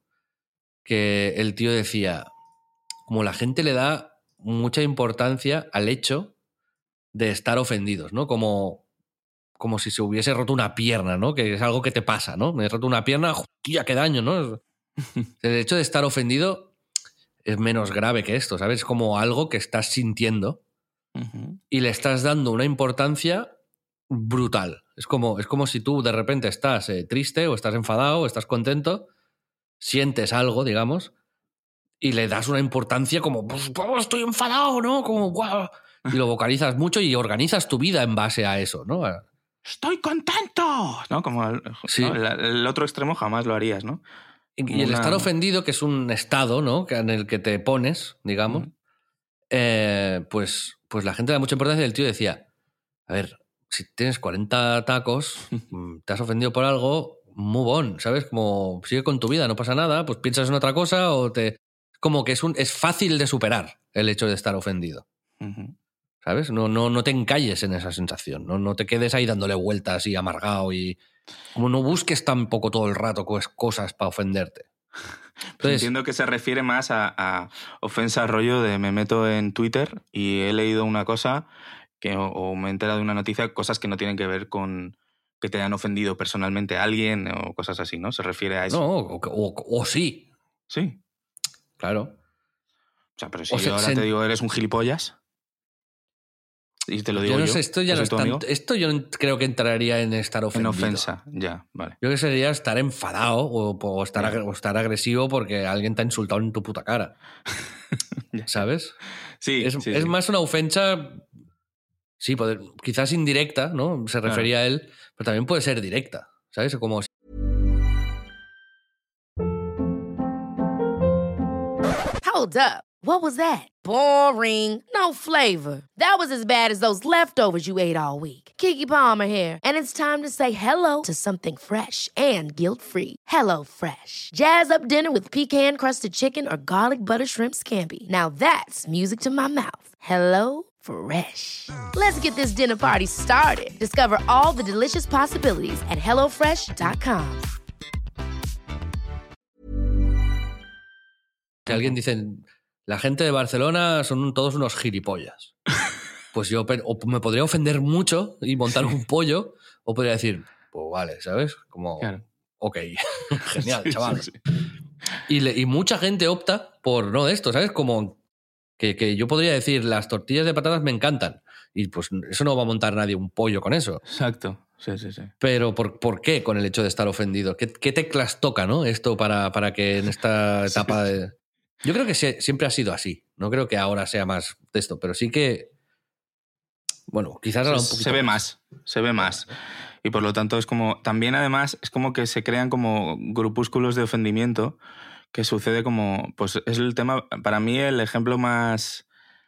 que el tío decía, como la gente le da mucha importancia al hecho de estar ofendidos, ¿no? Como, como si se hubiese roto una pierna, ¿no? Que es algo que te pasa, ¿no? Me he roto una pierna, hostia, qué daño, ¿no? El hecho de estar ofendido es menos grave que esto, ¿sabes? Es como algo que estás sintiendo uh-huh. y le estás dando una importancia brutal. Es como, es como si tú de repente estás eh, triste o estás enfadado o estás contento, sientes algo, digamos, y le das una importancia como, pues, estoy enfadado, ¿no? Como, wow. Y lo vocalizas mucho y organizas tu vida en base a eso, ¿no? ¡Estoy contento! ¿No? Como el, sí. ¿no? el, el otro extremo jamás lo harías, ¿no? Como y el una... estar ofendido, que es un estado, ¿no? En el que te pones, digamos, mm. eh, pues, pues la gente le da mucha importancia y el tío decía, a ver, si tienes cuarenta tacos, te has ofendido por algo, move on, ¿sabes? Como sigue con tu vida, no pasa nada, pues piensas en otra cosa o te... Como que es, un, es fácil de superar el hecho de estar ofendido. Uh-huh. ¿Sabes? No, no, no te encalles en esa sensación, ¿no? No te quedes ahí dándole vueltas y amargado y... Como no busques tampoco todo el rato cosas para ofenderte. Entonces, entiendo que se refiere más a, a ofensa rollo de me meto en Twitter y he leído una cosa que, o, o me he enterado de una noticia, cosas que no tienen que ver con que te hayan ofendido personalmente a alguien o cosas así, ¿no? Se refiere a eso. No, o, o, o sí. Sí. Claro. O sea, pero si o yo se, ahora se... te digo eres un gilipollas... Y te lo digo yo. yo. No sé, esto ya no es tan, esto yo creo que entraría en estar ofendido. En ofensa, ya, vale. Yo creo que sería estar enfadado o, o, estar, ag- o estar agresivo porque alguien te ha insultado en tu puta cara. ¿Sabes? Sí. Es, sí, es sí. más una ofensa, sí, poder, quizás indirecta, ¿no? Se refería claro. a él, pero también puede ser directa, ¿sabes? Como... Hold up. What was that? Boring. No flavor. That was as bad as those leftovers you ate all week. Keke Palmer here, and it's time to say hello to something fresh and guilt-free. Hello Fresh. Jazz up dinner with pecan-crusted chicken or garlic butter shrimp scampi. Now that's music to my mouth. Hello Fresh. Let's get this dinner party started. Discover all the delicious possibilities at hello fresh dot com. Si alguien dice... La gente de Barcelona son todos unos gilipollas. pues yo o me podría ofender mucho y montar un pollo, o podría decir, pues vale, ¿sabes? Como, Claro. ok, genial, Sí, chaval. sí, sí. Y, le- y mucha gente opta por no esto, ¿sabes? Como que, que yo podría decir, las tortillas de patatas me encantan. Y pues eso no va a montar nadie un pollo con eso. Exacto. Sí, sí, sí. Pero ¿por, por qué con el hecho de estar ofendido? ¿Qué, qué teclas toca, no? Esto para, para que en esta etapa Sí, sí. de... Yo creo que se- siempre ha sido así. No creo que ahora sea más de esto, pero sí que... Bueno, quizás ahora un Se, poquito se ve más, se ve más. Y por lo tanto es como... También además es como que se crean como grupúsculos de ofendimiento que sucede como... Pues es el tema... Para mí el ejemplo más,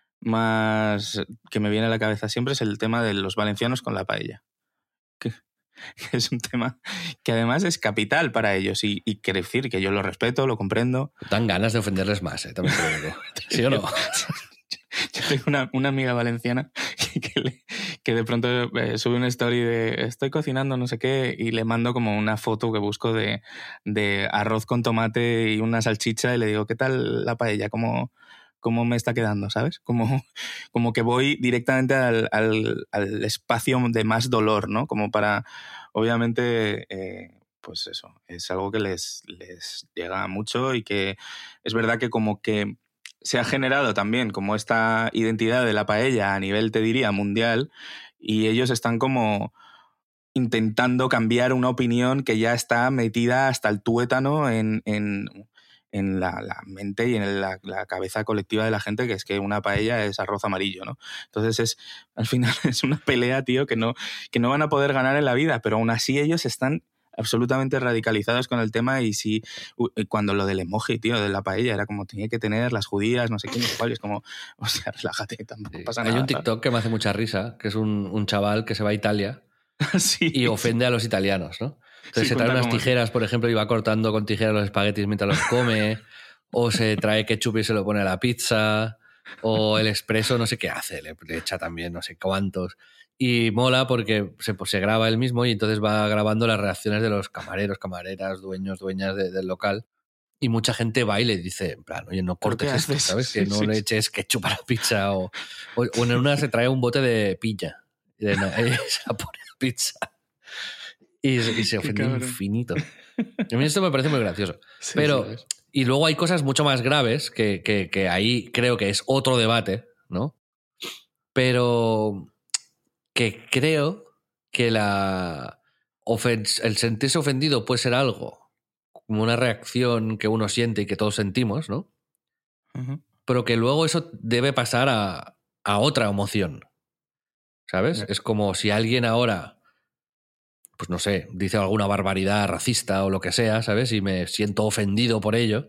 más que me viene a la cabeza siempre es el tema de los valencianos con la paella. Que, que es un tema que además es capital para ellos. Y, y quiere decir que yo lo respeto, lo comprendo. Dan ganas de ofenderles más, ¿eh? También te lo digo. ¿Sí o no? Yo tengo una, una amiga valenciana que, que, le- que de pronto eh, sube una story de estoy cocinando no sé qué y le mando como una foto que busco de, de arroz con tomate y una salchicha y le digo, ¿qué tal la paella? ¿Cómo, cómo me está quedando? ¿Sabes? Como, como que voy directamente al, al, al espacio de más dolor, ¿no? Como para, obviamente... Eh, pues eso, es algo que les, les llega mucho y que es verdad que como que se ha generado también como esta identidad de la paella a nivel, te diría, mundial, y ellos están como intentando cambiar una opinión que ya está metida hasta el tuétano en, en, en la, la mente y en la, la cabeza colectiva de la gente, que es que una paella es arroz amarillo, ¿no? Entonces es, al final es una pelea, tío, que no, que no van a poder ganar en la vida, pero aún así ellos están absolutamente radicalizados con el tema y si cuando lo del emoji, tío, de la paella, era como tenía que tener las judías, no sé qué, no sé cuál, y es como, o sea, relájate, tampoco Sí. pasa Hay nada. un TikTok que me hace mucha risa, que es un, un chaval que se va a Italia sí, y ofende a los italianos, ¿no? Entonces sí, se trae cuenta unas cómo- tijeras, por ejemplo, y va cortando con tijeras los espaguetis mientras los come, o se trae ketchup y se lo pone a la pizza, o el espresso no sé qué hace, le, le echa también no sé cuántos. Y mola porque se, pues, se graba él mismo y entonces va grabando las reacciones de los camareros, camareras, dueños, dueñas de- del local. Y mucha gente va y le dice, en plan, oye, no ¿Pero qué cortes esto, haces? ¿sabes? Sí, Que no sí, le sí. eches ketchup a la pizza. O, o, o en una se trae un bote de piña. Y de, eh, se la pone a la pizza. Y, y se Qué ofende cabrón. infinito. A mí esto me parece muy gracioso. Sí, Pero, sí, sí. y luego hay cosas mucho más graves que, que, que ahí creo que es otro debate, ¿no? Pero que creo que la ofens- el sentirse ofendido puede ser algo como una reacción que uno siente y que todos sentimos, ¿no? Ujú. Pero que luego eso debe pasar a, a otra emoción, ¿sabes? Ya. Es como si alguien ahora, pues no sé, dice alguna barbaridad racista o lo que sea, ¿sabes? Y me siento ofendido por ello,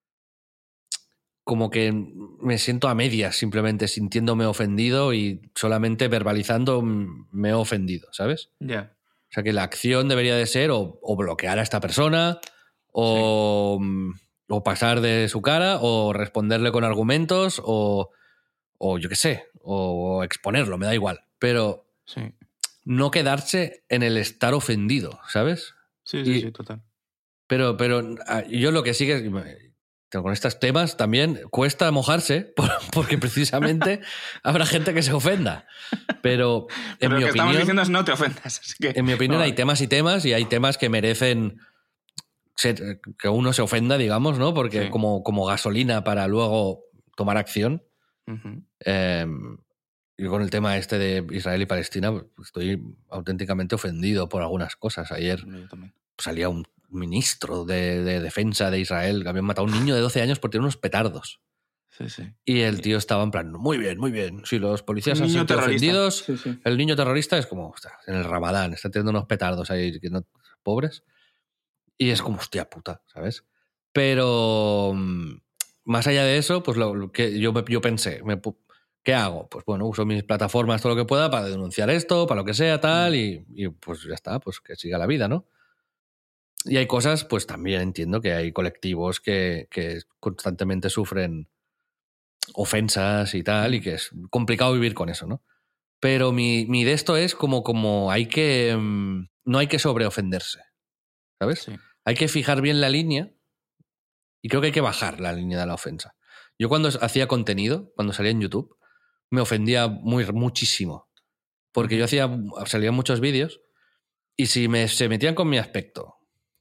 como que me siento a medias simplemente sintiéndome ofendido y solamente verbalizando mm, me he ofendido, ¿sabes? Ya. O sea que la acción debería de ser o, o bloquear a esta persona o, mm, o pasar de su cara o responderle con argumentos o, o yo qué sé, o exponerlo, me da igual. Pero Sí. no quedarse en el estar ofendido, ¿sabes? Sí, sí, Y- sí, total. Pero, pero ah, yo lo que sí que... Con estos temas también cuesta mojarse por- porque precisamente habrá gente que se ofenda. Pero en Pero mi lo que estamos opinión... diciendo es no te ofendas. Así que, En mi opinión no, hay temas y temas y hay temas que merecen ser- que uno se ofenda, digamos, ¿no? Porque Sí. como, como gasolina para luego tomar acción. Ujú. Eh, yo con el tema este de Israel y Palestina pues, estoy auténticamente ofendido por algunas cosas. Ayer Yo también. salía un ministro de, de defensa de Israel que habían matado a un niño de doce años por tener unos petardos. Sí, sí. Y el tío estaba en plan, muy bien, muy bien. Si los policías Un han niño sentido terrorista. ofendidos, Sí, sí. el niño terrorista es como, ostras, en el Ramadán, está teniendo unos petardos ahí, que no, pobres. Y es como, hostia puta, ¿sabes? Pero mm, más allá de eso, pues lo, lo que yo, me- yo pensé, me pu- ¿qué hago? Pues bueno, uso mis plataformas todo lo que pueda para denunciar esto, para lo que sea, tal, y, y pues ya está, pues que siga la vida, ¿no? Y hay cosas, pues también entiendo que hay colectivos que, que constantemente sufren ofensas y tal, y que es complicado vivir con eso, ¿no? Pero mi, mi de esto es como, como hay que... mm, no hay que sobreofenderse, ¿sabes? Sí. Hay que fijar bien la línea y creo que hay que bajar la línea de la ofensa. Yo cuando hacía contenido, cuando salía en YouTube, me ofendía muy, muchísimo. Porque yo hacía, salía muchos vídeos y si me, se metían con mi aspecto,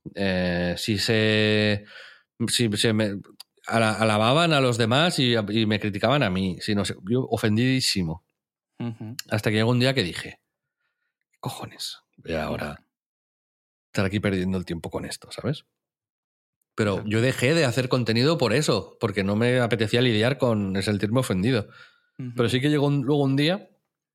eh, si se, si se me alababan a los demás y, y me criticaban a mí, si no sé, yo ofendidísimo. Uh-huh. Hasta que llegó un día que dije, ¿qué cojones? Voy ahora estar aquí perdiendo el tiempo con esto, ¿sabes? Pero Exacto. yo dejé de hacer contenido por eso, porque no me apetecía lidiar con sentirme ofendido. Uh-huh. Pero sí que llegó un, luego un día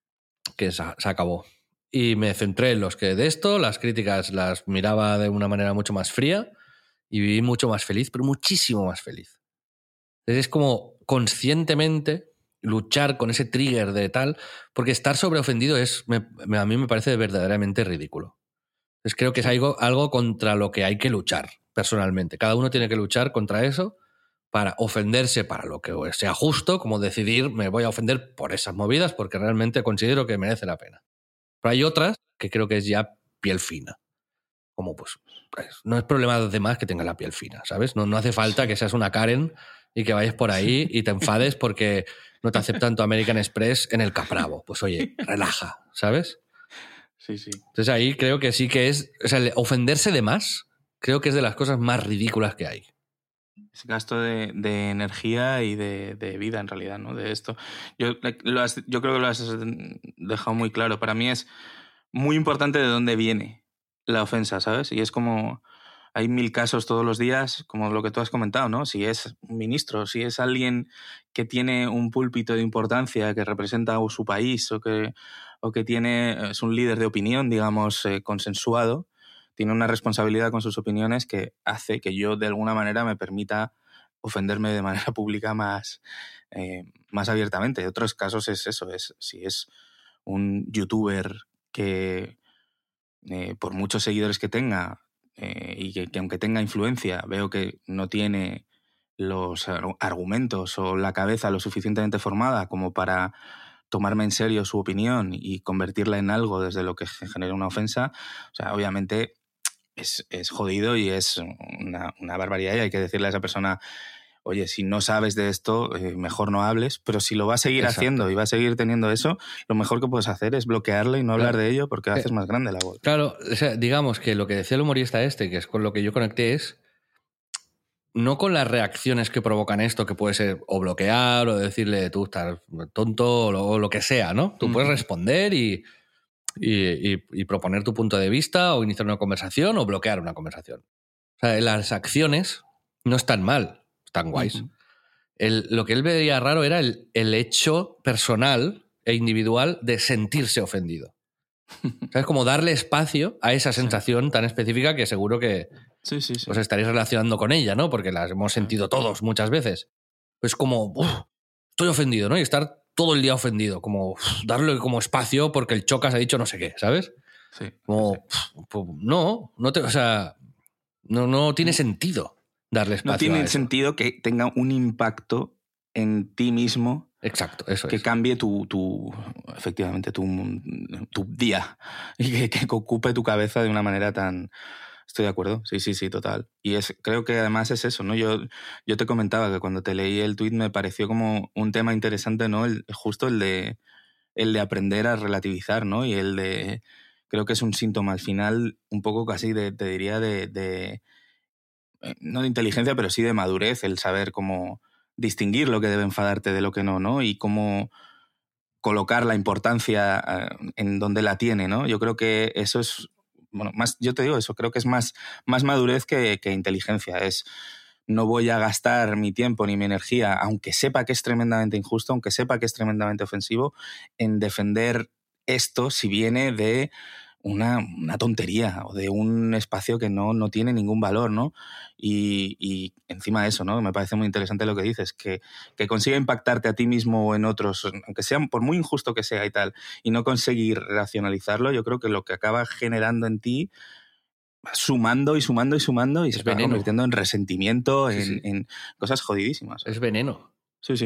que se, se acabó. Y me centré en los que de esto, las críticas las miraba de una manera mucho más fría y viví mucho más feliz, pero muchísimo más feliz. Entonces es como conscientemente luchar con ese trigger de tal, porque estar sobreofendido es, me, me, a mí me parece verdaderamente ridículo. Entonces creo que es algo, algo contra lo que hay que luchar, personalmente. Cada uno tiene que luchar contra eso para ofenderse para lo que sea justo, como decidir, me voy a ofender por esas movidas porque realmente considero que merece la pena. Pero hay otras que creo que es ya piel fina. Como pues, pues no es problema de los demás que tengan la piel fina, ¿sabes? No, no hace falta que seas una Karen y que vayas por ahí y te enfades porque no te aceptan tu American Express en el Capravo. Pues oye, relaja, ¿sabes? Sí, sí. Entonces ahí creo que sí que es... O sea, ofenderse de más creo que es de las cosas más ridículas que hay. Es gasto de, de energía y de, de vida, en realidad, ¿no? De esto. Yo, lo has, yo creo que lo has dejado muy claro. Para mí es muy importante de dónde viene la ofensa, ¿sabes? Y es como... Hay mil casos todos los días, como lo que tú has comentado, ¿no? Si es un ministro, si es alguien que tiene un púlpito de importancia, que representa a su país o que, o que tiene, es un líder de opinión, digamos, eh, consensuado, tiene una responsabilidad con sus opiniones que hace que yo de alguna manera me permita ofenderme de manera pública más, eh, más abiertamente. En otros casos es eso, es si es un youtuber que eh, por muchos seguidores que tenga eh, y que, que aunque tenga influencia veo que no tiene los argumentos o la cabeza lo suficientemente formada como para tomarme en serio su opinión y convertirla en algo desde lo que genera una ofensa, o sea, obviamente es, es jodido y es una, una barbaridad y hay que decirle a esa persona, oye, si no sabes de esto, eh, mejor no hables, pero si lo va a seguir Exacto. haciendo y va a seguir teniendo eso, lo mejor que puedes hacer es bloquearle y no Claro. hablar de ello porque Eh, haces más grande la bola. Claro, o sea, digamos que lo que decía el humorista este, que es con lo que yo conecté, es no con las reacciones que provocan esto, que puede ser o bloquear o decirle tú estás tonto o lo, o lo que sea, ¿no? Tú puedes responder y, y, y, y proponer tu punto de vista o iniciar una conversación o bloquear una conversación. O sea, las acciones no están mal, están guays. Uh-huh. El, lo que él veía raro era el, el hecho personal e individual de sentirse ofendido. ¿Sabes? Como darle espacio a esa sensación sí. tan específica que seguro que sí, sí, sí. os estaréis relacionando con ella, ¿no? Porque las hemos sentido todos muchas veces. Pues como, uf, estoy ofendido, ¿no? Y estar todo el día ofendido, como uf, darle como espacio porque el chocas ha dicho no sé qué, ¿sabes? Sí. Como, uf, pues, no, no te, o sea, no, no tiene sentido darle espacio. No tiene a eso. sentido que tenga un impacto en ti mismo. Exacto, eso que es. cambie tu, tu efectivamente, tu, tu día y que, que ocupe tu cabeza de una manera tan... Estoy de acuerdo, sí, sí, sí, total. Y es, creo que además es eso, ¿no? Yo, yo te comentaba que cuando te leí el tuit me pareció como un tema interesante, ¿no? El, justo el de, el de aprender a relativizar, ¿no? Y el de... Creo que es un síntoma al final un poco casi, de, te diría, de, de... No de inteligencia, pero sí de madurez, el saber cómo distinguir lo que debe enfadarte de lo que no, ¿no? Y cómo colocar la importancia en donde la tiene, ¿no? Yo creo que eso es, bueno, más, yo te digo eso, creo que es más, más madurez que, que inteligencia. Es, no voy a gastar mi tiempo ni mi energía, aunque sepa que es tremendamente injusto, aunque sepa que es tremendamente ofensivo, en defender esto si viene de Una, una tontería o de un espacio que no, no tiene ningún valor, ¿no? Y, y encima de eso, ¿no? Me parece muy interesante lo que dices, que, que consiga impactarte a ti mismo o en otros, aunque sea por muy injusto que sea y tal, y no conseguir racionalizarlo, yo creo que lo que acaba generando en ti, sumando y sumando y sumando y es se va veneno. convirtiendo en resentimiento, sí, en, sí. en cosas jodidísimas. Es veneno. Sí, sí.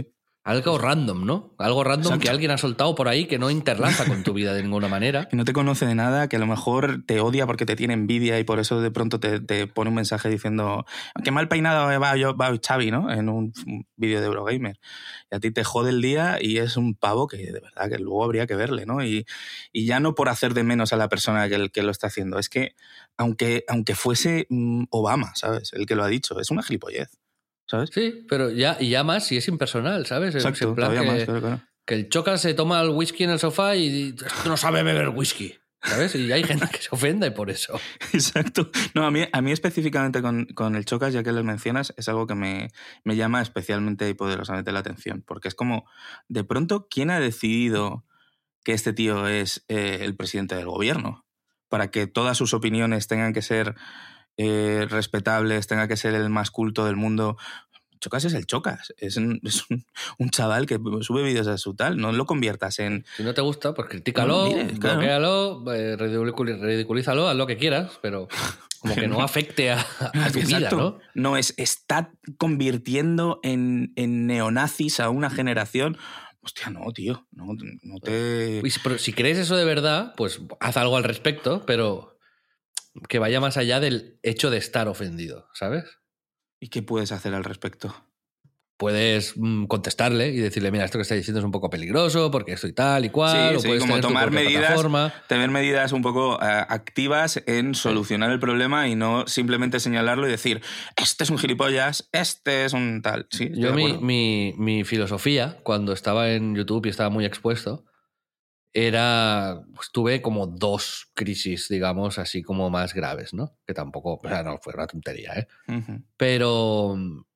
Algo random, ¿no? Algo random Exacto. que alguien ha soltado por ahí que no interlaza con tu vida de ninguna manera. Que no te conoce de nada, que a lo mejor te odia porque te tiene envidia y por eso de pronto te, te pone un mensaje diciendo qué mal peinado va, va Xavi, ¿no? En un vídeo de Eurogamer. Y a ti te jode el día y es un pavo que de verdad que luego habría que verle, ¿no? Y, y ya no por hacer de menos a la persona que, que lo está haciendo, es que aunque, aunque fuese Obama, ¿sabes? El que lo ha dicho, es una gilipollez. ¿Sabes? Sí, pero ya, y ya más si es impersonal, ¿sabes? Exacto, en plan todavía que, más, claro, claro. que el Chocas se toma el whisky en el sofá y esto no sabe beber whisky, ¿sabes? Y hay gente que se ofende por eso. Exacto. No, a mí, a mí específicamente con, con el Chocas, ya que les mencionas, es algo que me, me llama especialmente y poderosamente la atención, porque es como, de pronto, ¿quién ha decidido que este tío es eh, el presidente del gobierno? Para que todas sus opiniones tengan que ser eh, respetables, tenga que ser el más culto del mundo. Chocas es el Chocas, es, un, es un, un chaval que sube vídeos a su tal, no lo conviertas en... Si no te gusta, pues critícalo, no, mire, claro. bloquéalo, eh, ridiculízalo, haz lo que quieras, pero como que no afecte a, a tu vida, ¿no? No, es, está convirtiendo en, en neonazis a una generación... Hostia, no, tío, no, no te... Pero si crees eso de verdad, pues haz algo al respecto, pero que vaya más allá del hecho de estar ofendido, ¿sabes? ¿Y qué puedes hacer al respecto? Puedes mm, contestarle y decirle, mira, esto que está diciendo es un poco peligroso porque esto y tal y cual. Sí, o sí, puedes como tomar medidas, plataforma. tener medidas un poco uh, activas en solucionar sí. el problema y no simplemente señalarlo y decir, este es un gilipollas, este es un tal. Sí, Yo mi, mi, mi filosofía, cuando estaba en YouTube y estaba muy expuesto, era, pues, tuve como dos crisis, digamos, así como más graves, ¿no? Que tampoco, o sea, no, fue una tontería, ¿eh? Uh-huh. Pero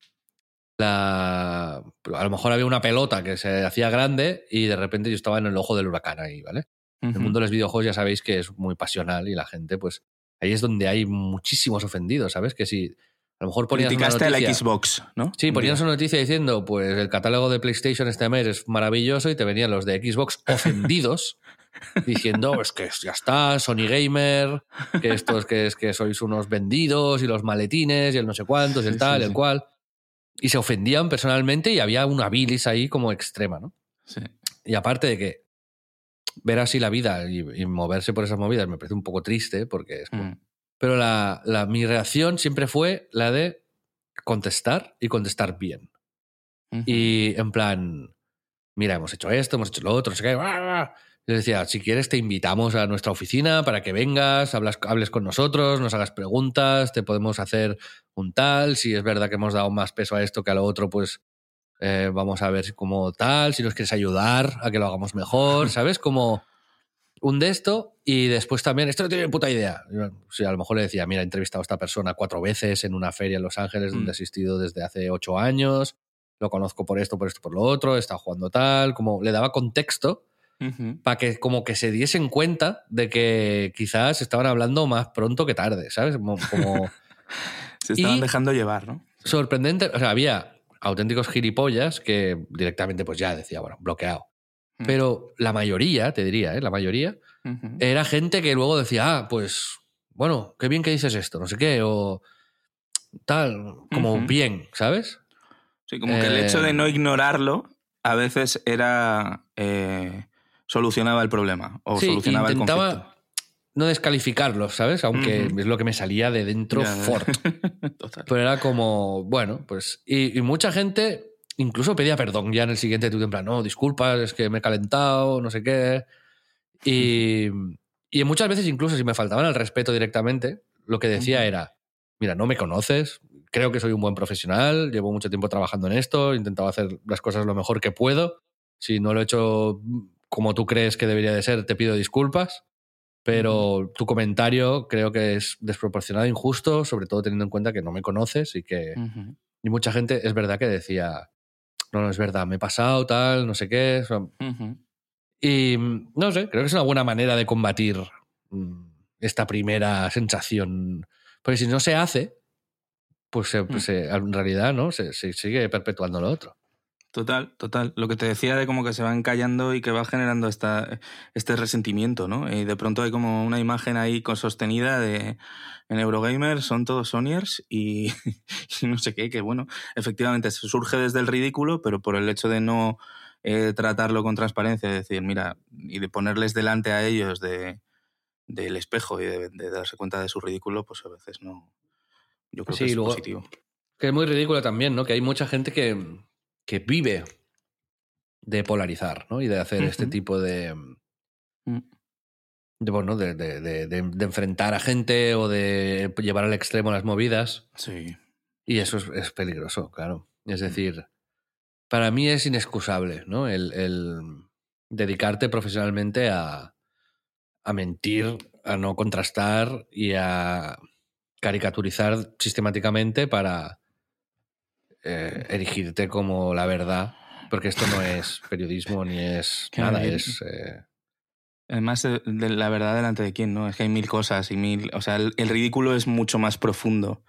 la, a lo mejor había una pelota que se hacía grande y de repente yo estaba en el ojo del huracán ahí, ¿vale? Uh-huh. El mundo de los videojuegos ya sabéis que es muy pasional y la gente, pues, ahí es donde hay muchísimos ofendidos, ¿sabes? Que si a lo mejor ponías criticaste una noticia, a la Xbox, ¿no? Sí, ponías una noticia diciendo, pues el catálogo de PlayStation este mes es maravilloso y te venían los de Xbox ofendidos diciendo, es que ya está, Sony Gamer, que esto es que, es que sois unos vendidos y los maletines y el no sé cuántos y el sí, tal, sí, el sí. cual. Y se ofendían personalmente y había una bilis ahí como extrema, ¿no? Sí. Y aparte de que ver así la vida y, y moverse por esas movidas me parece un poco triste porque es como... Mm. Pero la, la, mi reacción siempre fue la de contestar y contestar bien. Uh-huh. Y en plan, mira, hemos hecho esto, hemos hecho lo otro, no sé qué. Yo decía, si quieres te invitamos a nuestra oficina para que vengas, hablas, hables con nosotros, nos hagas preguntas, te podemos hacer un tal. Si es verdad que hemos dado más peso a esto que a lo otro, pues eh, vamos a ver cómo tal. Si nos quieres ayudar a que lo hagamos mejor, ¿sabes? Como... un de esto y después también, esto no tiene puta idea. O sea, a lo mejor le decía, mira, he entrevistado a esta persona cuatro veces en una feria en Los Ángeles mm. donde he asistido desde hace ocho años, lo conozco por esto, por esto, por lo otro, está jugando tal, como le daba contexto uh-huh. para que como que se diesen cuenta de que quizás estaban hablando más pronto que tarde, ¿sabes? Como, como... se estaban y dejando llevar, ¿no? Sí. Sorprendente, o sea, había auténticos gilipollas que directamente pues ya decía, bueno, bloqueado. Pero la mayoría, te diría, ¿eh? la mayoría, uh-huh. era gente que luego decía, ah, pues, bueno, qué bien que dices esto, no sé qué, o tal, como uh-huh. bien, ¿sabes? Sí, como eh... que el hecho de no ignorarlo a veces era... Eh, solucionaba el problema o sí, solucionaba el conflicto. Intentaba no descalificarlos, ¿sabes? Aunque uh-huh. es lo que me salía de dentro yeah. fort. Total. Pero era como, bueno, pues... Y, y mucha gente... Incluso pedía perdón ya en el siguiente tuit, en plan, no, disculpas, es que me he calentado, no sé qué. Y, y muchas veces, incluso si me faltaban el respeto directamente, lo que decía era, mira, no me conoces, creo que soy un buen profesional, llevo mucho tiempo trabajando en esto, he intentado hacer las cosas lo mejor que puedo. Si no lo he hecho como tú crees que debería de ser, te pido disculpas. Pero uh-huh. tu comentario creo que es desproporcionado e injusto, sobre todo teniendo en cuenta que no me conoces y que... Uh-huh. Y mucha gente, es verdad que decía... No, no, es verdad, me he pasado, tal, no sé qué. O sea, uh-huh. Y no sé, creo que es una buena manera de combatir esta primera sensación. Porque si no se hace, pues, se, pues uh-huh. se, en realidad no se, se sigue perpetuando lo otro. Total, total. Lo que te decía de como que se va encallando y que va generando esta, este resentimiento, ¿no? Y de pronto hay como una imagen ahí con sostenida de en Eurogamer son todos Sonyers y, y no sé qué, que bueno, efectivamente surge desde el ridículo, pero por el hecho de no eh, tratarlo con transparencia, de decir, mira, y de ponerles delante a ellos de, del espejo y de, de darse cuenta de su ridículo, pues a veces no. Yo creo Sí, que es luego, positivo. que es muy ridículo también, ¿no? Que hay mucha gente que, que vive de polarizar, ¿no? Y de hacer uh-huh. este tipo de... Uh-huh. de bueno, de, de, de, de enfrentar a gente o de llevar al extremo las movidas. Sí. Y eso es, es peligroso, claro. Es decir, para mí es inexcusable, ¿no? El, el dedicarte profesionalmente a, a mentir, a no contrastar y a caricaturizar sistemáticamente para eh, erigirte como la verdad, porque esto no es periodismo ni es que nada, hay... es... Eh... Además, de, de la verdad delante de quién, ¿no? Es que hay mil cosas y mil... O sea, el, el ridículo es mucho más profundo.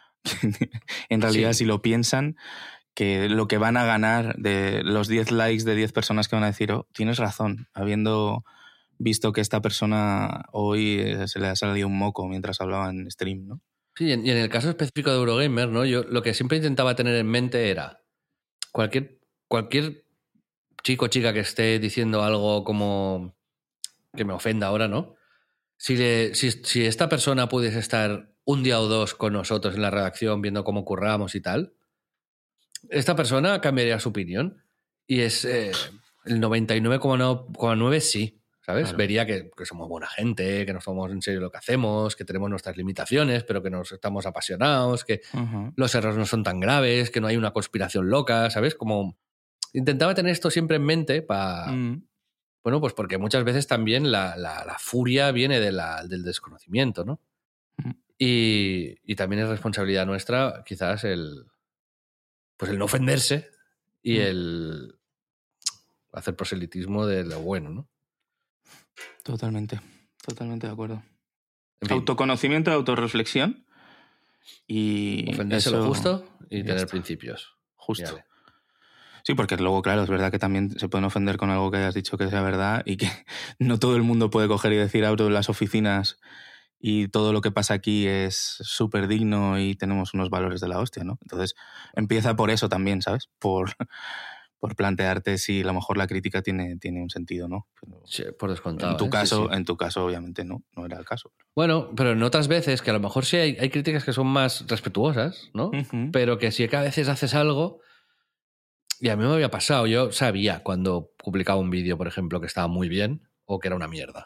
En realidad, sí. Si lo piensan, que lo que van a ganar de los diez likes de diez personas que van a decir, oh, tienes razón, habiendo visto que esta persona hoy se le ha salido un moco mientras hablaba en stream, ¿no? Sí, y en el caso específico de Eurogamer, ¿no? Yo lo que siempre intentaba tener en mente era cualquier, cualquier chico o chica que esté diciendo algo como que me ofenda ahora, ¿no? Si, le, si, si esta persona pudiese estar un día o dos con nosotros en la redacción viendo cómo curramos y tal, esta persona cambiaría su opinión y es eh, el noventa y nueve coma nueve sí. ¿Sabes? Claro. Vería que, que somos buena gente, que nos tomamos en serio lo que hacemos, que tenemos nuestras limitaciones, pero que nos estamos apasionados, que uh-huh. los errores no son tan graves, que no hay una conspiración loca, ¿sabes? Como intentaba tener esto siempre en mente para... Uh-huh. Bueno, pues porque muchas veces también la, la, la furia viene de la, del desconocimiento, ¿no? Uh-huh. Y, y también es responsabilidad nuestra quizás el... Pues el no ofenderse y uh-huh. el hacer proselitismo de lo bueno, ¿no? Totalmente, totalmente de acuerdo. En fin. Autoconocimiento, autorreflexión y... Ofenderse eso... lo justo y, y tener está. Principios. Justo. Vale. Sí, porque luego, claro, es verdad que también se pueden ofender con algo que hayas dicho que sea verdad y que no todo el mundo puede coger y decir abro las oficinas y todo lo que pasa aquí es súper digno y tenemos unos valores de la hostia, ¿no? Entonces empieza por eso también, ¿sabes? Por... por plantearte si a lo mejor la crítica tiene, tiene un sentido, ¿no? Pero sí, por descontado. En tu ¿eh? caso, sí, sí. En tu caso, obviamente, no, no era el caso. Bueno, pero en otras veces, que a lo mejor sí hay, hay críticas que son más respetuosas, ¿no? Uh-huh. Pero que si a veces haces algo, y a mí me había pasado, yo sabía cuando publicaba un vídeo, por ejemplo, que estaba muy bien o que era una mierda.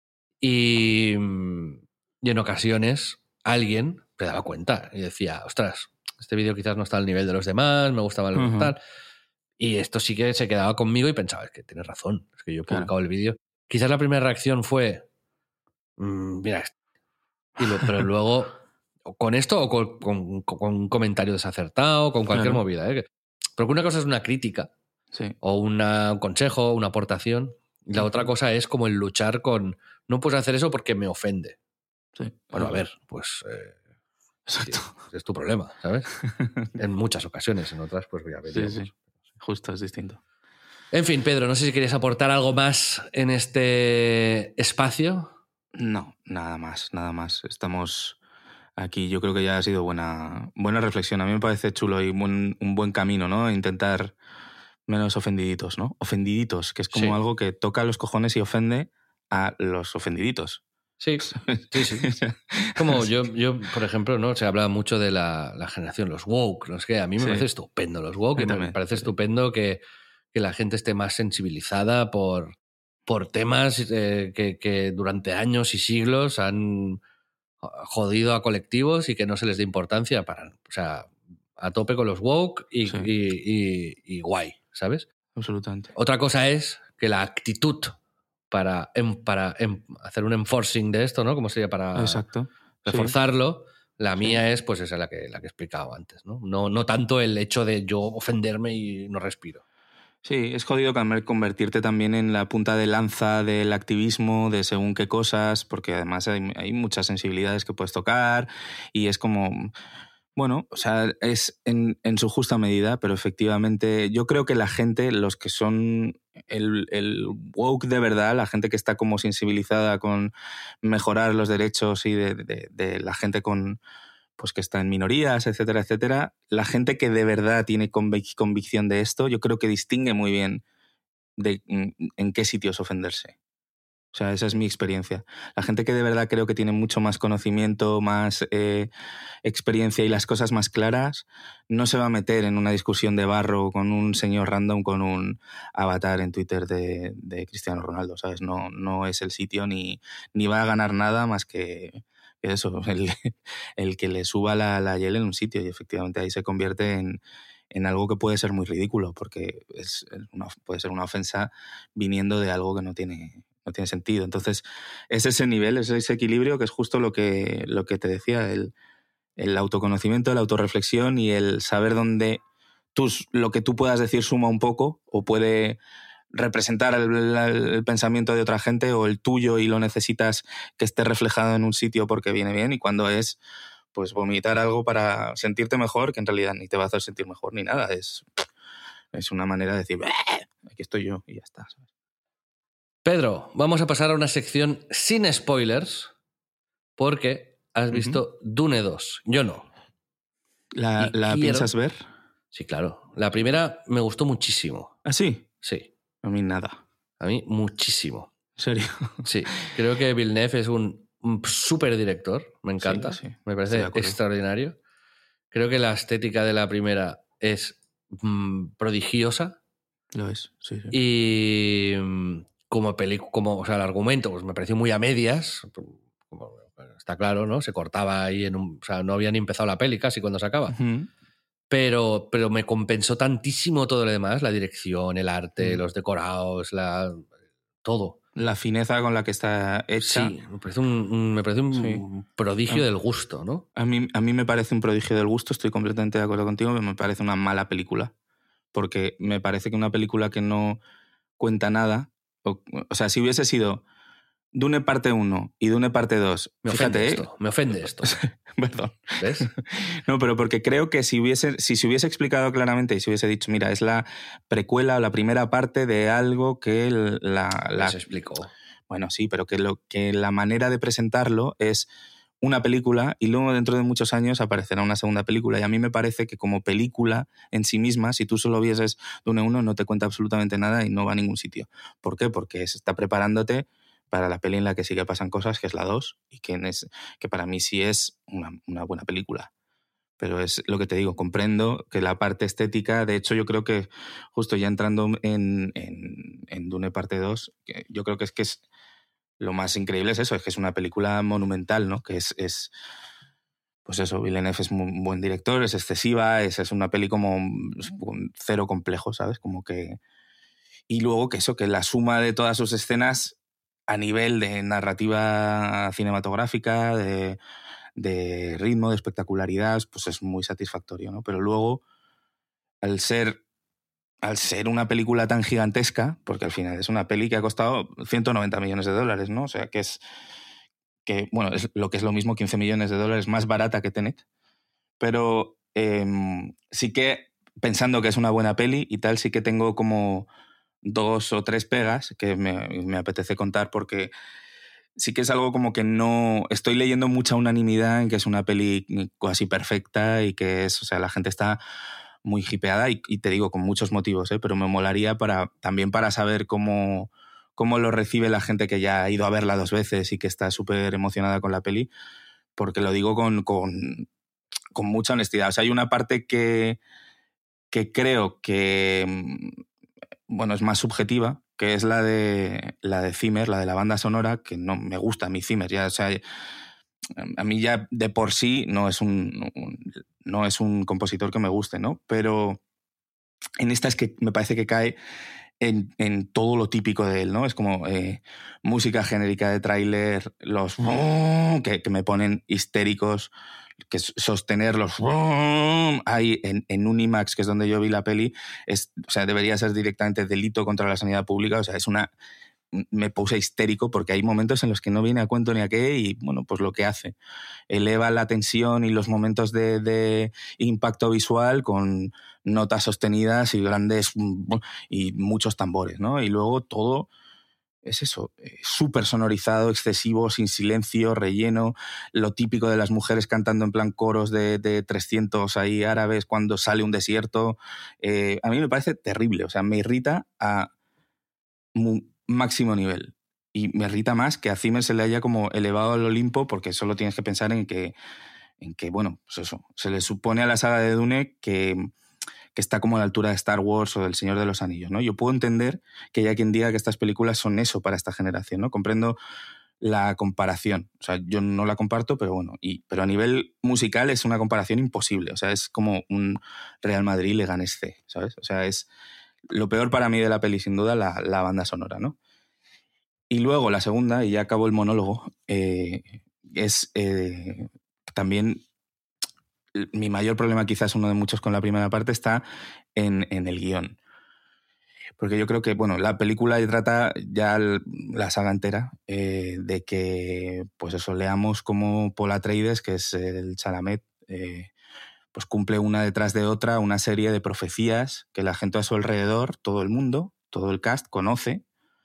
Y, y en ocasiones alguien se daba cuenta y decía, ostras, este vídeo quizás no está al nivel de los demás, me gustaba el uh-huh. tal... Y esto sí que se quedaba conmigo y pensaba, es que tienes razón, es que yo he publicado claro. el vídeo. Quizás la primera reacción fue, mmm, mira, y lo, pero luego, con esto o con, con, con un comentario desacertado, con cualquier claro. movida. ¿eh? Porque una cosa es una crítica, sí. o una, un consejo, una aportación, y la uh-huh. otra cosa es como el luchar con, no puedes hacer eso porque me ofende. Sí. Bueno, a ver, pues... Eh, Exacto. Es tu problema, ¿sabes? En muchas ocasiones, en otras, pues ya veríamos. Sí, sí. Justo, es distinto. En fin, Pedro, no sé si querías aportar algo más en este espacio. No, nada más, nada más. Estamos aquí, yo creo que ya ha sido buena, buena reflexión. A mí me parece chulo y buen, un buen camino, ¿no? Intentar menos ofendiditos, ¿no? Ofendiditos, que es como sí. algo que toca los cojones y ofende a los ofendiditos. Sí, sí, sí. Como yo, yo, por ejemplo, ¿no? Se habla mucho de la, la generación, los woke, los que a mí me sí. parece estupendo los woke, y me parece estupendo que, que la gente esté más sensibilizada por, por temas eh, que, que durante años y siglos han jodido a colectivos y que no se les dé importancia para, o sea, a tope con los woke y, sí. y, y, y guay, ¿sabes? Absolutamente. Otra cosa es que la actitud para, para hacer un enforcing de esto, ¿no? Como sería para Exacto. reforzarlo. Sí. La mía sí. es, pues, esa la que, la que he explicado antes, ¿no? ¿no? No tanto el hecho de yo ofenderme y no respiro. Sí, es jodido convertirte también en la punta de lanza del activismo, de según qué cosas, porque además hay, hay muchas sensibilidades que puedes tocar y es como... Bueno, o sea, es en, en su justa medida, pero efectivamente yo creo que la gente, los que son el, el woke de verdad, la gente que está como sensibilizada con mejorar los derechos y de, de, de la gente con pues que está en minorías, etcétera, etcétera, la gente que de verdad tiene convic- convicción de esto, yo creo que distingue muy bien de en qué sitios ofenderse. O sea, esa es mi experiencia. La gente que de verdad creo que tiene mucho más conocimiento, más eh, experiencia y las cosas más claras, no se va a meter en una discusión de barro con un señor random con un avatar en Twitter de, de Cristiano Ronaldo, ¿sabes? No, no es el sitio ni, ni va a ganar nada más que eso, el, el que le suba la, la hiel en un sitio y efectivamente ahí se convierte en, en algo que puede ser muy ridículo porque es una, puede ser una ofensa viniendo de algo que no tiene... no tiene sentido. Entonces, es ese nivel, es ese equilibrio que es justo lo que, lo que te decía, el, el autoconocimiento, la autorreflexión y el saber dónde tus, lo que tú puedas decir suma un poco o puede representar el, el, el pensamiento de otra gente o el tuyo y lo necesitas que esté reflejado en un sitio porque viene bien, y cuando es pues vomitar algo para sentirte mejor, que en realidad ni te va a hacer sentir mejor ni nada, es, es una manera de decir aquí estoy yo y ya está, ¿sabes? Pedro, vamos a pasar a una sección sin spoilers porque has visto uh-huh. Dune dos. Yo no. ¿La, ¿la quiero... piensas ver? Sí, claro. La primera me gustó muchísimo. ¿Ah, sí? Sí. A mí nada. A mí muchísimo. ¿En serio? Sí. Creo que Villeneuve es un, un súper director. Me encanta. Sí, sí. Me parece extraordinario. Creo que la estética de la primera es mmm, prodigiosa. Lo es, sí, sí. Y... Como película, como, o sea, el argumento pues me pareció muy a medias, como, está claro, ¿no? Se cortaba ahí en un... O sea, no había ni empezado la peli casi cuando se acaba. Uh-huh. Pero, pero me compensó tantísimo todo lo demás, la dirección, el arte, uh-huh. los decorados, la, todo. La fineza con la que está hecha. Sí, me parece un, un, me parece un sí. prodigio a, del gusto, ¿no? A mí, a mí me parece un prodigio del gusto, estoy completamente de acuerdo contigo, pero me parece una mala película. Porque me parece que una película que no cuenta nada... O, o sea, si hubiese sido Dune parte uno y Dune parte dos... Me fíjate, ofende ¿eh? esto, me ofende esto. Perdón. ¿Ves? No, pero porque creo que si, hubiese, si se hubiese explicado claramente y se hubiese dicho, mira, es la precuela o la primera parte de algo que la... la... Se explicó. Bueno, sí, pero que, lo, que la manera de presentarlo es una película y luego dentro de muchos años aparecerá una segunda película. Y a mí me parece que como película en sí misma, si tú solo vieses Dune uno, no te cuenta absolutamente nada y no va a ningún sitio. ¿Por qué? Porque se está preparándote para la peli en la que sí que pasan cosas, que es la dos, y que, es, que para mí sí es una, una buena película. Pero es lo que te digo, comprendo que la parte estética, de hecho yo creo que justo ya entrando en, en, en Dune parte dos, que yo creo que es que es lo más increíble es eso, es que es una película monumental, ¿no? Que es, es pues eso, Villeneuve es un buen director, es excesiva, es, es una peli como cero complejo, ¿sabes? Como que... Y luego que eso, que la suma de todas sus escenas a nivel de narrativa cinematográfica, de, de ritmo, de espectacularidad, pues es muy satisfactorio, ¿no? Pero luego, al ser... al ser una película tan gigantesca, porque al final es una peli que ha costado ciento noventa millones de dólares, ¿no? O sea, que es, que, bueno, es lo que es lo mismo, quince millones de dólares más barata que Tenet. Pero eh, sí que, pensando que es una buena peli y tal, sí que tengo como dos o tres pegas que me, me apetece contar porque sí que es algo como que no... Estoy leyendo mucha unanimidad en que es una peli casi perfecta y que es, o sea, la gente está... muy hipeada y, y te digo, con muchos motivos, ¿eh? Pero me molaría para, también para saber cómo, cómo lo recibe la gente que ya ha ido a verla dos veces y que está súper emocionada con la peli, porque lo digo con, con, con mucha honestidad. O sea, hay una parte que, que creo que, bueno, es más subjetiva, que es la de, la de Zimmer, la de la banda sonora, que no me gusta a mí Zimmer, ya, o sea... A mí ya de por sí no es un, un, no es un compositor que me guste, ¿no? Pero en esta es que me parece que cae en, en todo lo típico de él, ¿no? Es como eh, música genérica de tráiler, los que, que me ponen histéricos, que sostener los ahí en, en un IMAX, que es donde yo vi la peli, es, o sea, debería ser directamente delito contra la sanidad pública, o sea, es una me puse histérico porque hay momentos en los que no viene a cuento ni a qué y, bueno, pues lo que hace. Eleva la tensión y los momentos de, de impacto visual con notas sostenidas y grandes y muchos tambores, ¿no? Y luego todo es eso, súper sonorizado, excesivo, sin silencio, relleno, lo típico de las mujeres cantando en plan coros de, de trescientos ahí árabes cuando sale un desierto. Eh, a mí me parece terrible, o sea, me irrita a máximo nivel. Y me irrita más que a Zimmer se le haya como elevado al Olimpo, porque solo tienes que pensar en que, en que bueno, pues eso, se le supone a la saga de Dune que, que está como a la altura de Star Wars o del Señor de los Anillos, ¿no? Yo puedo entender que haya quien diga que estas películas son eso para esta generación, ¿no? Comprendo la comparación. O sea, yo no la comparto, pero bueno, y, pero a nivel musical es una comparación imposible. O sea, es como un Real Madrid-Leganés C, ¿sabes? O sea, es lo peor para mí de la peli, sin duda, la, la banda sonora, ¿no? Y luego la segunda, y ya acabo el monólogo, eh, es eh, también mi mayor problema, quizás uno de muchos con la primera parte, está en, en el guión. Porque yo creo que, bueno, la película trata ya la saga entera eh, de que, pues eso, leamos como Paul Atreides, que es el Chalamet, eh, pues cumple una detrás de otra una serie de profecías que la gente a su alrededor, todo el mundo, todo el cast, conoce.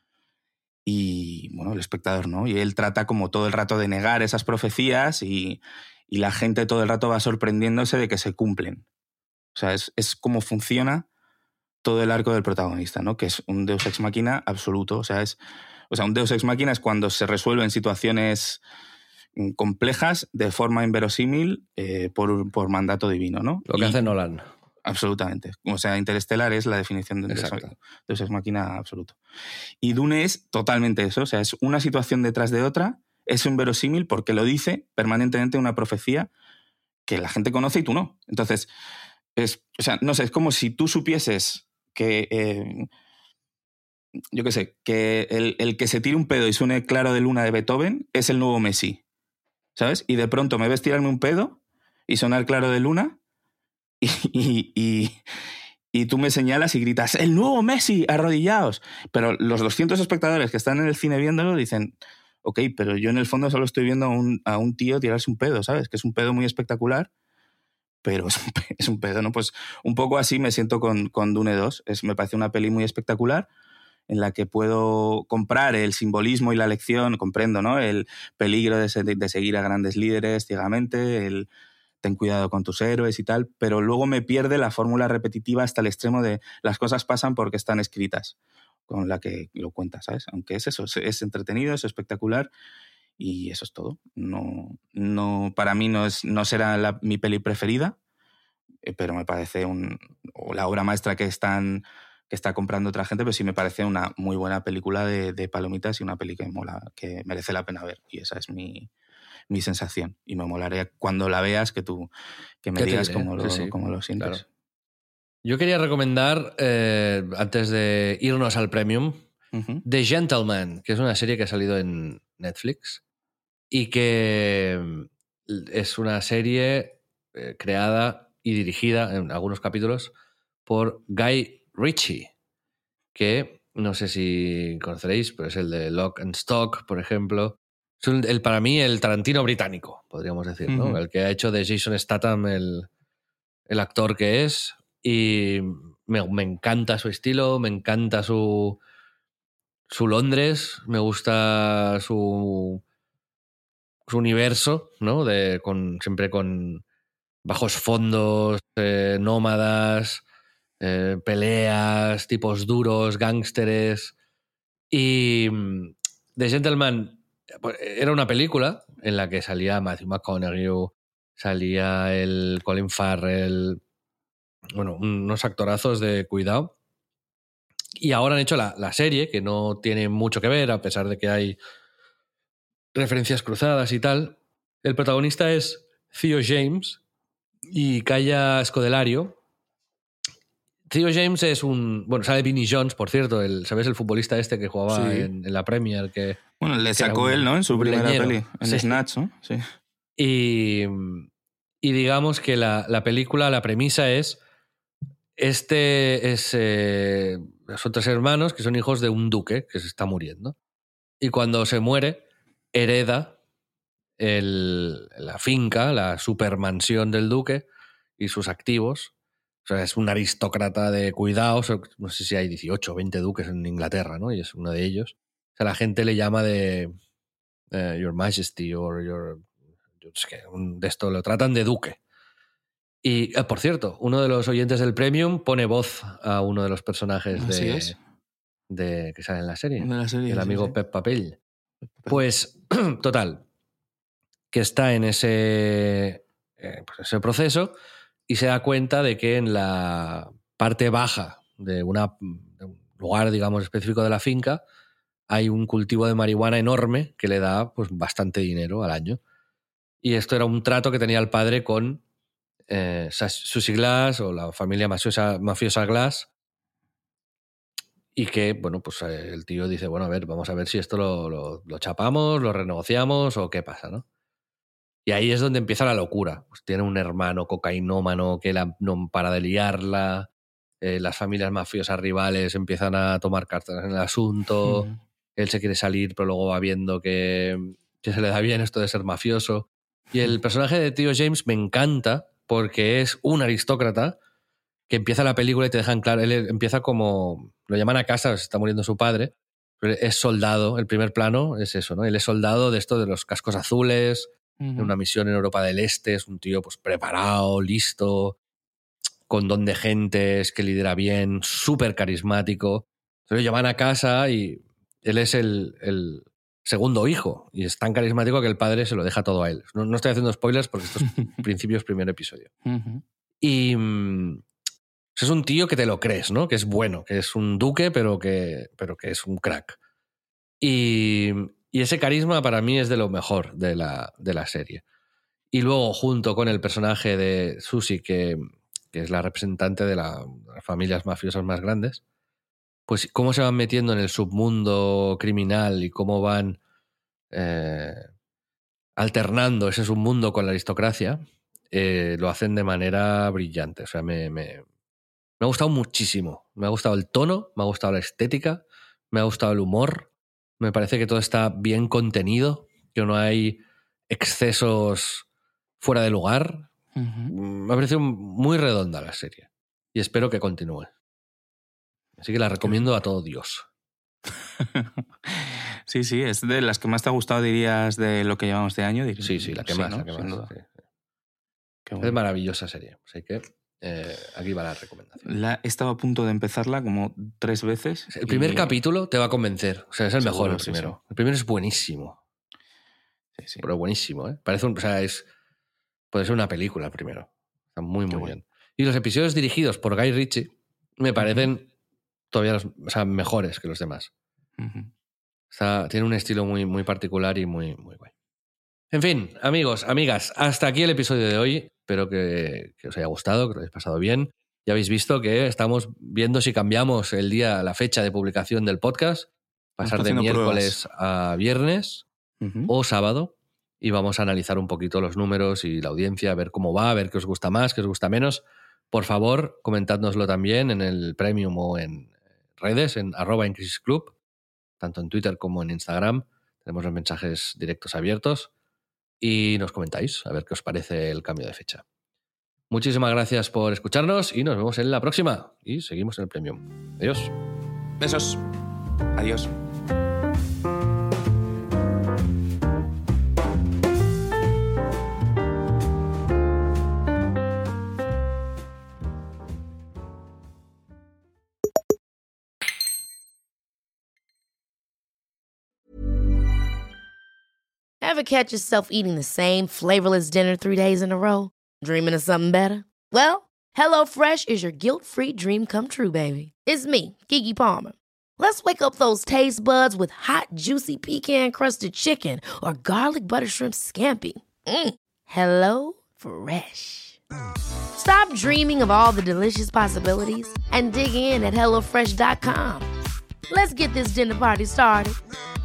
Y, bueno, el espectador no. Y él trata como todo el rato de negar esas profecías y, y la gente todo el rato va sorprendiéndose de que se cumplen. O sea, es, es como funciona todo el arco del protagonista, ¿no? Que es un Deus Ex Machina absoluto. O sea, es, o sea, un Deus Ex Machina es cuando se resuelven situaciones complejas de forma inverosímil eh, por, por mandato divino, ¿no? Lo que y, hace Nolan. Absolutamente. O sea, Interestelar es la definición de Deus Ex Machina absoluto. Y Dune es totalmente eso. O sea, es una situación detrás de otra, es inverosímil porque lo dice permanentemente una profecía que la gente conoce y tú no. Entonces, es, o sea, no sé, es como si tú supieses que, eh, yo qué sé, que el, el que se tire un pedo y suene Claro de Luna de Beethoven es el nuevo Messi, ¿sabes? Y de pronto me ves tirarme un pedo y sonar Claro de Luna y, y, y, y tú me señalas y gritas ¡el nuevo Messi, arrodillaos! Pero los doscientos espectadores que están en el cine viéndolo dicen ok, pero yo en el fondo solo estoy viendo a un, a un tío tirarse un pedo, ¿sabes? Que es un pedo muy espectacular, pero es un, es un pedo, ¿no? Pues un poco así me siento con, con Dune dos. Es, me parece una peli muy espectacular en la que puedo comprar el simbolismo y la lección, comprendo, ¿no? El peligro de, se, de seguir a grandes líderes ciegamente, el ten cuidado con tus héroes y tal, pero luego me pierde la fórmula repetitiva hasta el extremo de las cosas pasan porque están escritas, con la que lo cuentas, ¿sabes? Aunque es eso, es entretenido, es espectacular y eso es todo. No, no, para mí no, es, no será la, mi peli preferida, pero me parece un, o la obra maestra que están... que está comprando otra gente, pero sí me parece una muy buena película de, de palomitas y una peli que mola, que merece la pena ver. Y esa es mi, mi sensación. Y me molaría cuando la veas que tú que me digas cómo lo, sí, sí, cómo lo sientes. Claro. Yo quería recomendar, eh, antes de irnos al Premium, uh-huh. The Gentleman, que es una serie que ha salido en Netflix y que es una serie eh, creada y dirigida en algunos capítulos por Guy Ritchie, que no sé si conoceréis, pero es el de Lock and Stock, por ejemplo. Es un, el, para mí el Tarantino británico, podríamos decir, ¿no? Uh-huh. El que ha hecho de Jason Statham el, el actor que es. Y me, me encanta su estilo, me encanta su, su Londres, me gusta su, su universo, ¿no? De, con, siempre con bajos fondos, eh, nómadas... Eh, peleas, tipos duros, gángsteres. Y The Gentleman era una película en la que salía Matthew McConaughey, salía el Colin Farrell, bueno, unos actorazos de cuidado. Y ahora han hecho la, la serie, que no tiene mucho que ver, a pesar de que hay referencias cruzadas y tal. El protagonista es Theo James y Kaya Scodelario. Theo James es un... Bueno, sale Vinnie Jones, por cierto, el, ¿sabes? El futbolista este que jugaba sí. en, en la Premier. Que, bueno, le sacó un, él, ¿no? En su primera leñero. peli, en sí. Snatch, ¿no? Sí. Y, y digamos que la, la película, la premisa es... Este es... Eh, son tres hermanos que son hijos de un duque que se está muriendo. Y cuando se muere, hereda el, la finca, la supermansión del duque y sus activos. O sea, es un aristócrata de cuidados. No sé si hay dieciocho o veinte duques en Inglaterra, ¿no? Y es uno de ellos. O sea, la gente le llama de uh, Your Majesty o Your... Es que de esto lo tratan de duque. Y, eh, por cierto, uno de los oyentes del Premium pone voz a uno de los personajes de, de que sale en la serie. De la serie el amigo sí, sí. Pep Papell. Pues, total, que está en ese, eh, pues ese proceso y se da cuenta de que en la parte baja de, una, de un lugar, digamos, específico de la finca hay un cultivo de marihuana enorme que le da pues, bastante dinero al año. Y esto era un trato que tenía el padre con eh, Susie Glass o la familia mafiosa, mafiosa Glass, y que, bueno, pues eh, el tío dice, bueno, a ver, vamos a ver si esto lo, lo, lo chapamos, lo renegociamos o qué pasa, ¿no? Y ahí es donde empieza la locura. Pues tiene un hermano cocainómano que la, no para de liarla, eh, las familias mafiosas rivales empiezan a tomar cartas en el asunto, mm. él se quiere salir, pero luego va viendo que, que se le da bien esto de ser mafioso. Y el personaje de Tío James me encanta porque es un aristócrata que empieza la película y te dejan claro, él empieza como, lo llaman a casa, se está muriendo su padre, pero es soldado, el primer plano es eso, ¿no? Él es soldado de esto de los cascos azules, uh-huh. de una misión en Europa del Este, es un tío pues preparado, listo, con don de gentes, que lidera bien, súper carismático. Entonces lo llaman a casa y él es el, el segundo hijo y es tan carismático que el padre se lo deja todo a él. No, no estoy haciendo spoilers porque esto es principios, primer episodio. Uh-huh. Y mmm, es un tío que te lo crees, ¿no? Que es bueno, que es un duque, pero que, pero que es un crack. Y, y ese carisma para mí es de lo mejor de la, de la serie. Y luego, junto con el personaje de Susie, que, que es la representante de, la, de las familias mafiosas más grandes, pues cómo se van metiendo en el submundo criminal y cómo van eh, alternando ese submundo con la aristocracia, eh, lo hacen de manera brillante. O sea, me... me Me ha gustado muchísimo. Me ha gustado el tono, me ha gustado la estética, me ha gustado el humor. Me parece que todo está bien contenido, que no hay excesos fuera de lugar. Uh-huh. Me ha parecido muy redonda la serie y espero que continúe. Así que la recomiendo a todo Dios. Sí, sí, es de las que más te ha gustado, dirías, de lo que llevamos de año. Dirías. Sí, sí, la que sí, más. ¿no? La que más sí. Qué bueno. Es maravillosa serie. Así que Eh, aquí va la recomendación. La, he estado a punto de empezarla como tres veces. El primer y... capítulo te va a convencer. O sea, es el Seguro, mejor el primero. Sí, sí. El primero es buenísimo. Sí, sí. Pero buenísimo, ¿eh? Parece un, o sea, es, puede ser una película el primero. Está muy, muy Qué bien. Bueno. Y los episodios dirigidos por Guy Ritchie me parecen uh-huh. todavía los, o sea, mejores que los demás. Uh-huh. Está, tiene un estilo muy, muy particular y muy, muy guay. En fin, amigos, amigas, hasta aquí el episodio de hoy. Espero que, que os haya gustado, que lo hayáis pasado bien. Ya habéis visto que estamos viendo si cambiamos el día, la fecha de publicación del podcast, pasar de miércoles pruebas. a viernes uh-huh. o sábado, y vamos a analizar un poquito los números y la audiencia, a ver cómo va, a ver qué os gusta más, qué os gusta menos. Por favor, comentádnoslo también en el Premium o en redes, en arroba Incrisis Club, tanto en Twitter como en Instagram. Tenemos los mensajes directos abiertos. Y nos comentáis a ver qué os parece el cambio de fecha. Muchísimas gracias por escucharnos y nos vemos en la próxima. Y seguimos en el Premium. Adiós. Besos. Adiós. Ever catch yourself eating the same flavorless dinner three days in a row? Dreaming of something better? Well, HelloFresh is your guilt-free dream come true, baby. It's me, Keke Palmer. Let's wake up those taste buds with hot, juicy pecan-crusted chicken or garlic butter shrimp scampi. Mm. Hello Fresh. Stop dreaming of all the delicious possibilities and dig in at hello fresh dot com. Let's get this dinner party started.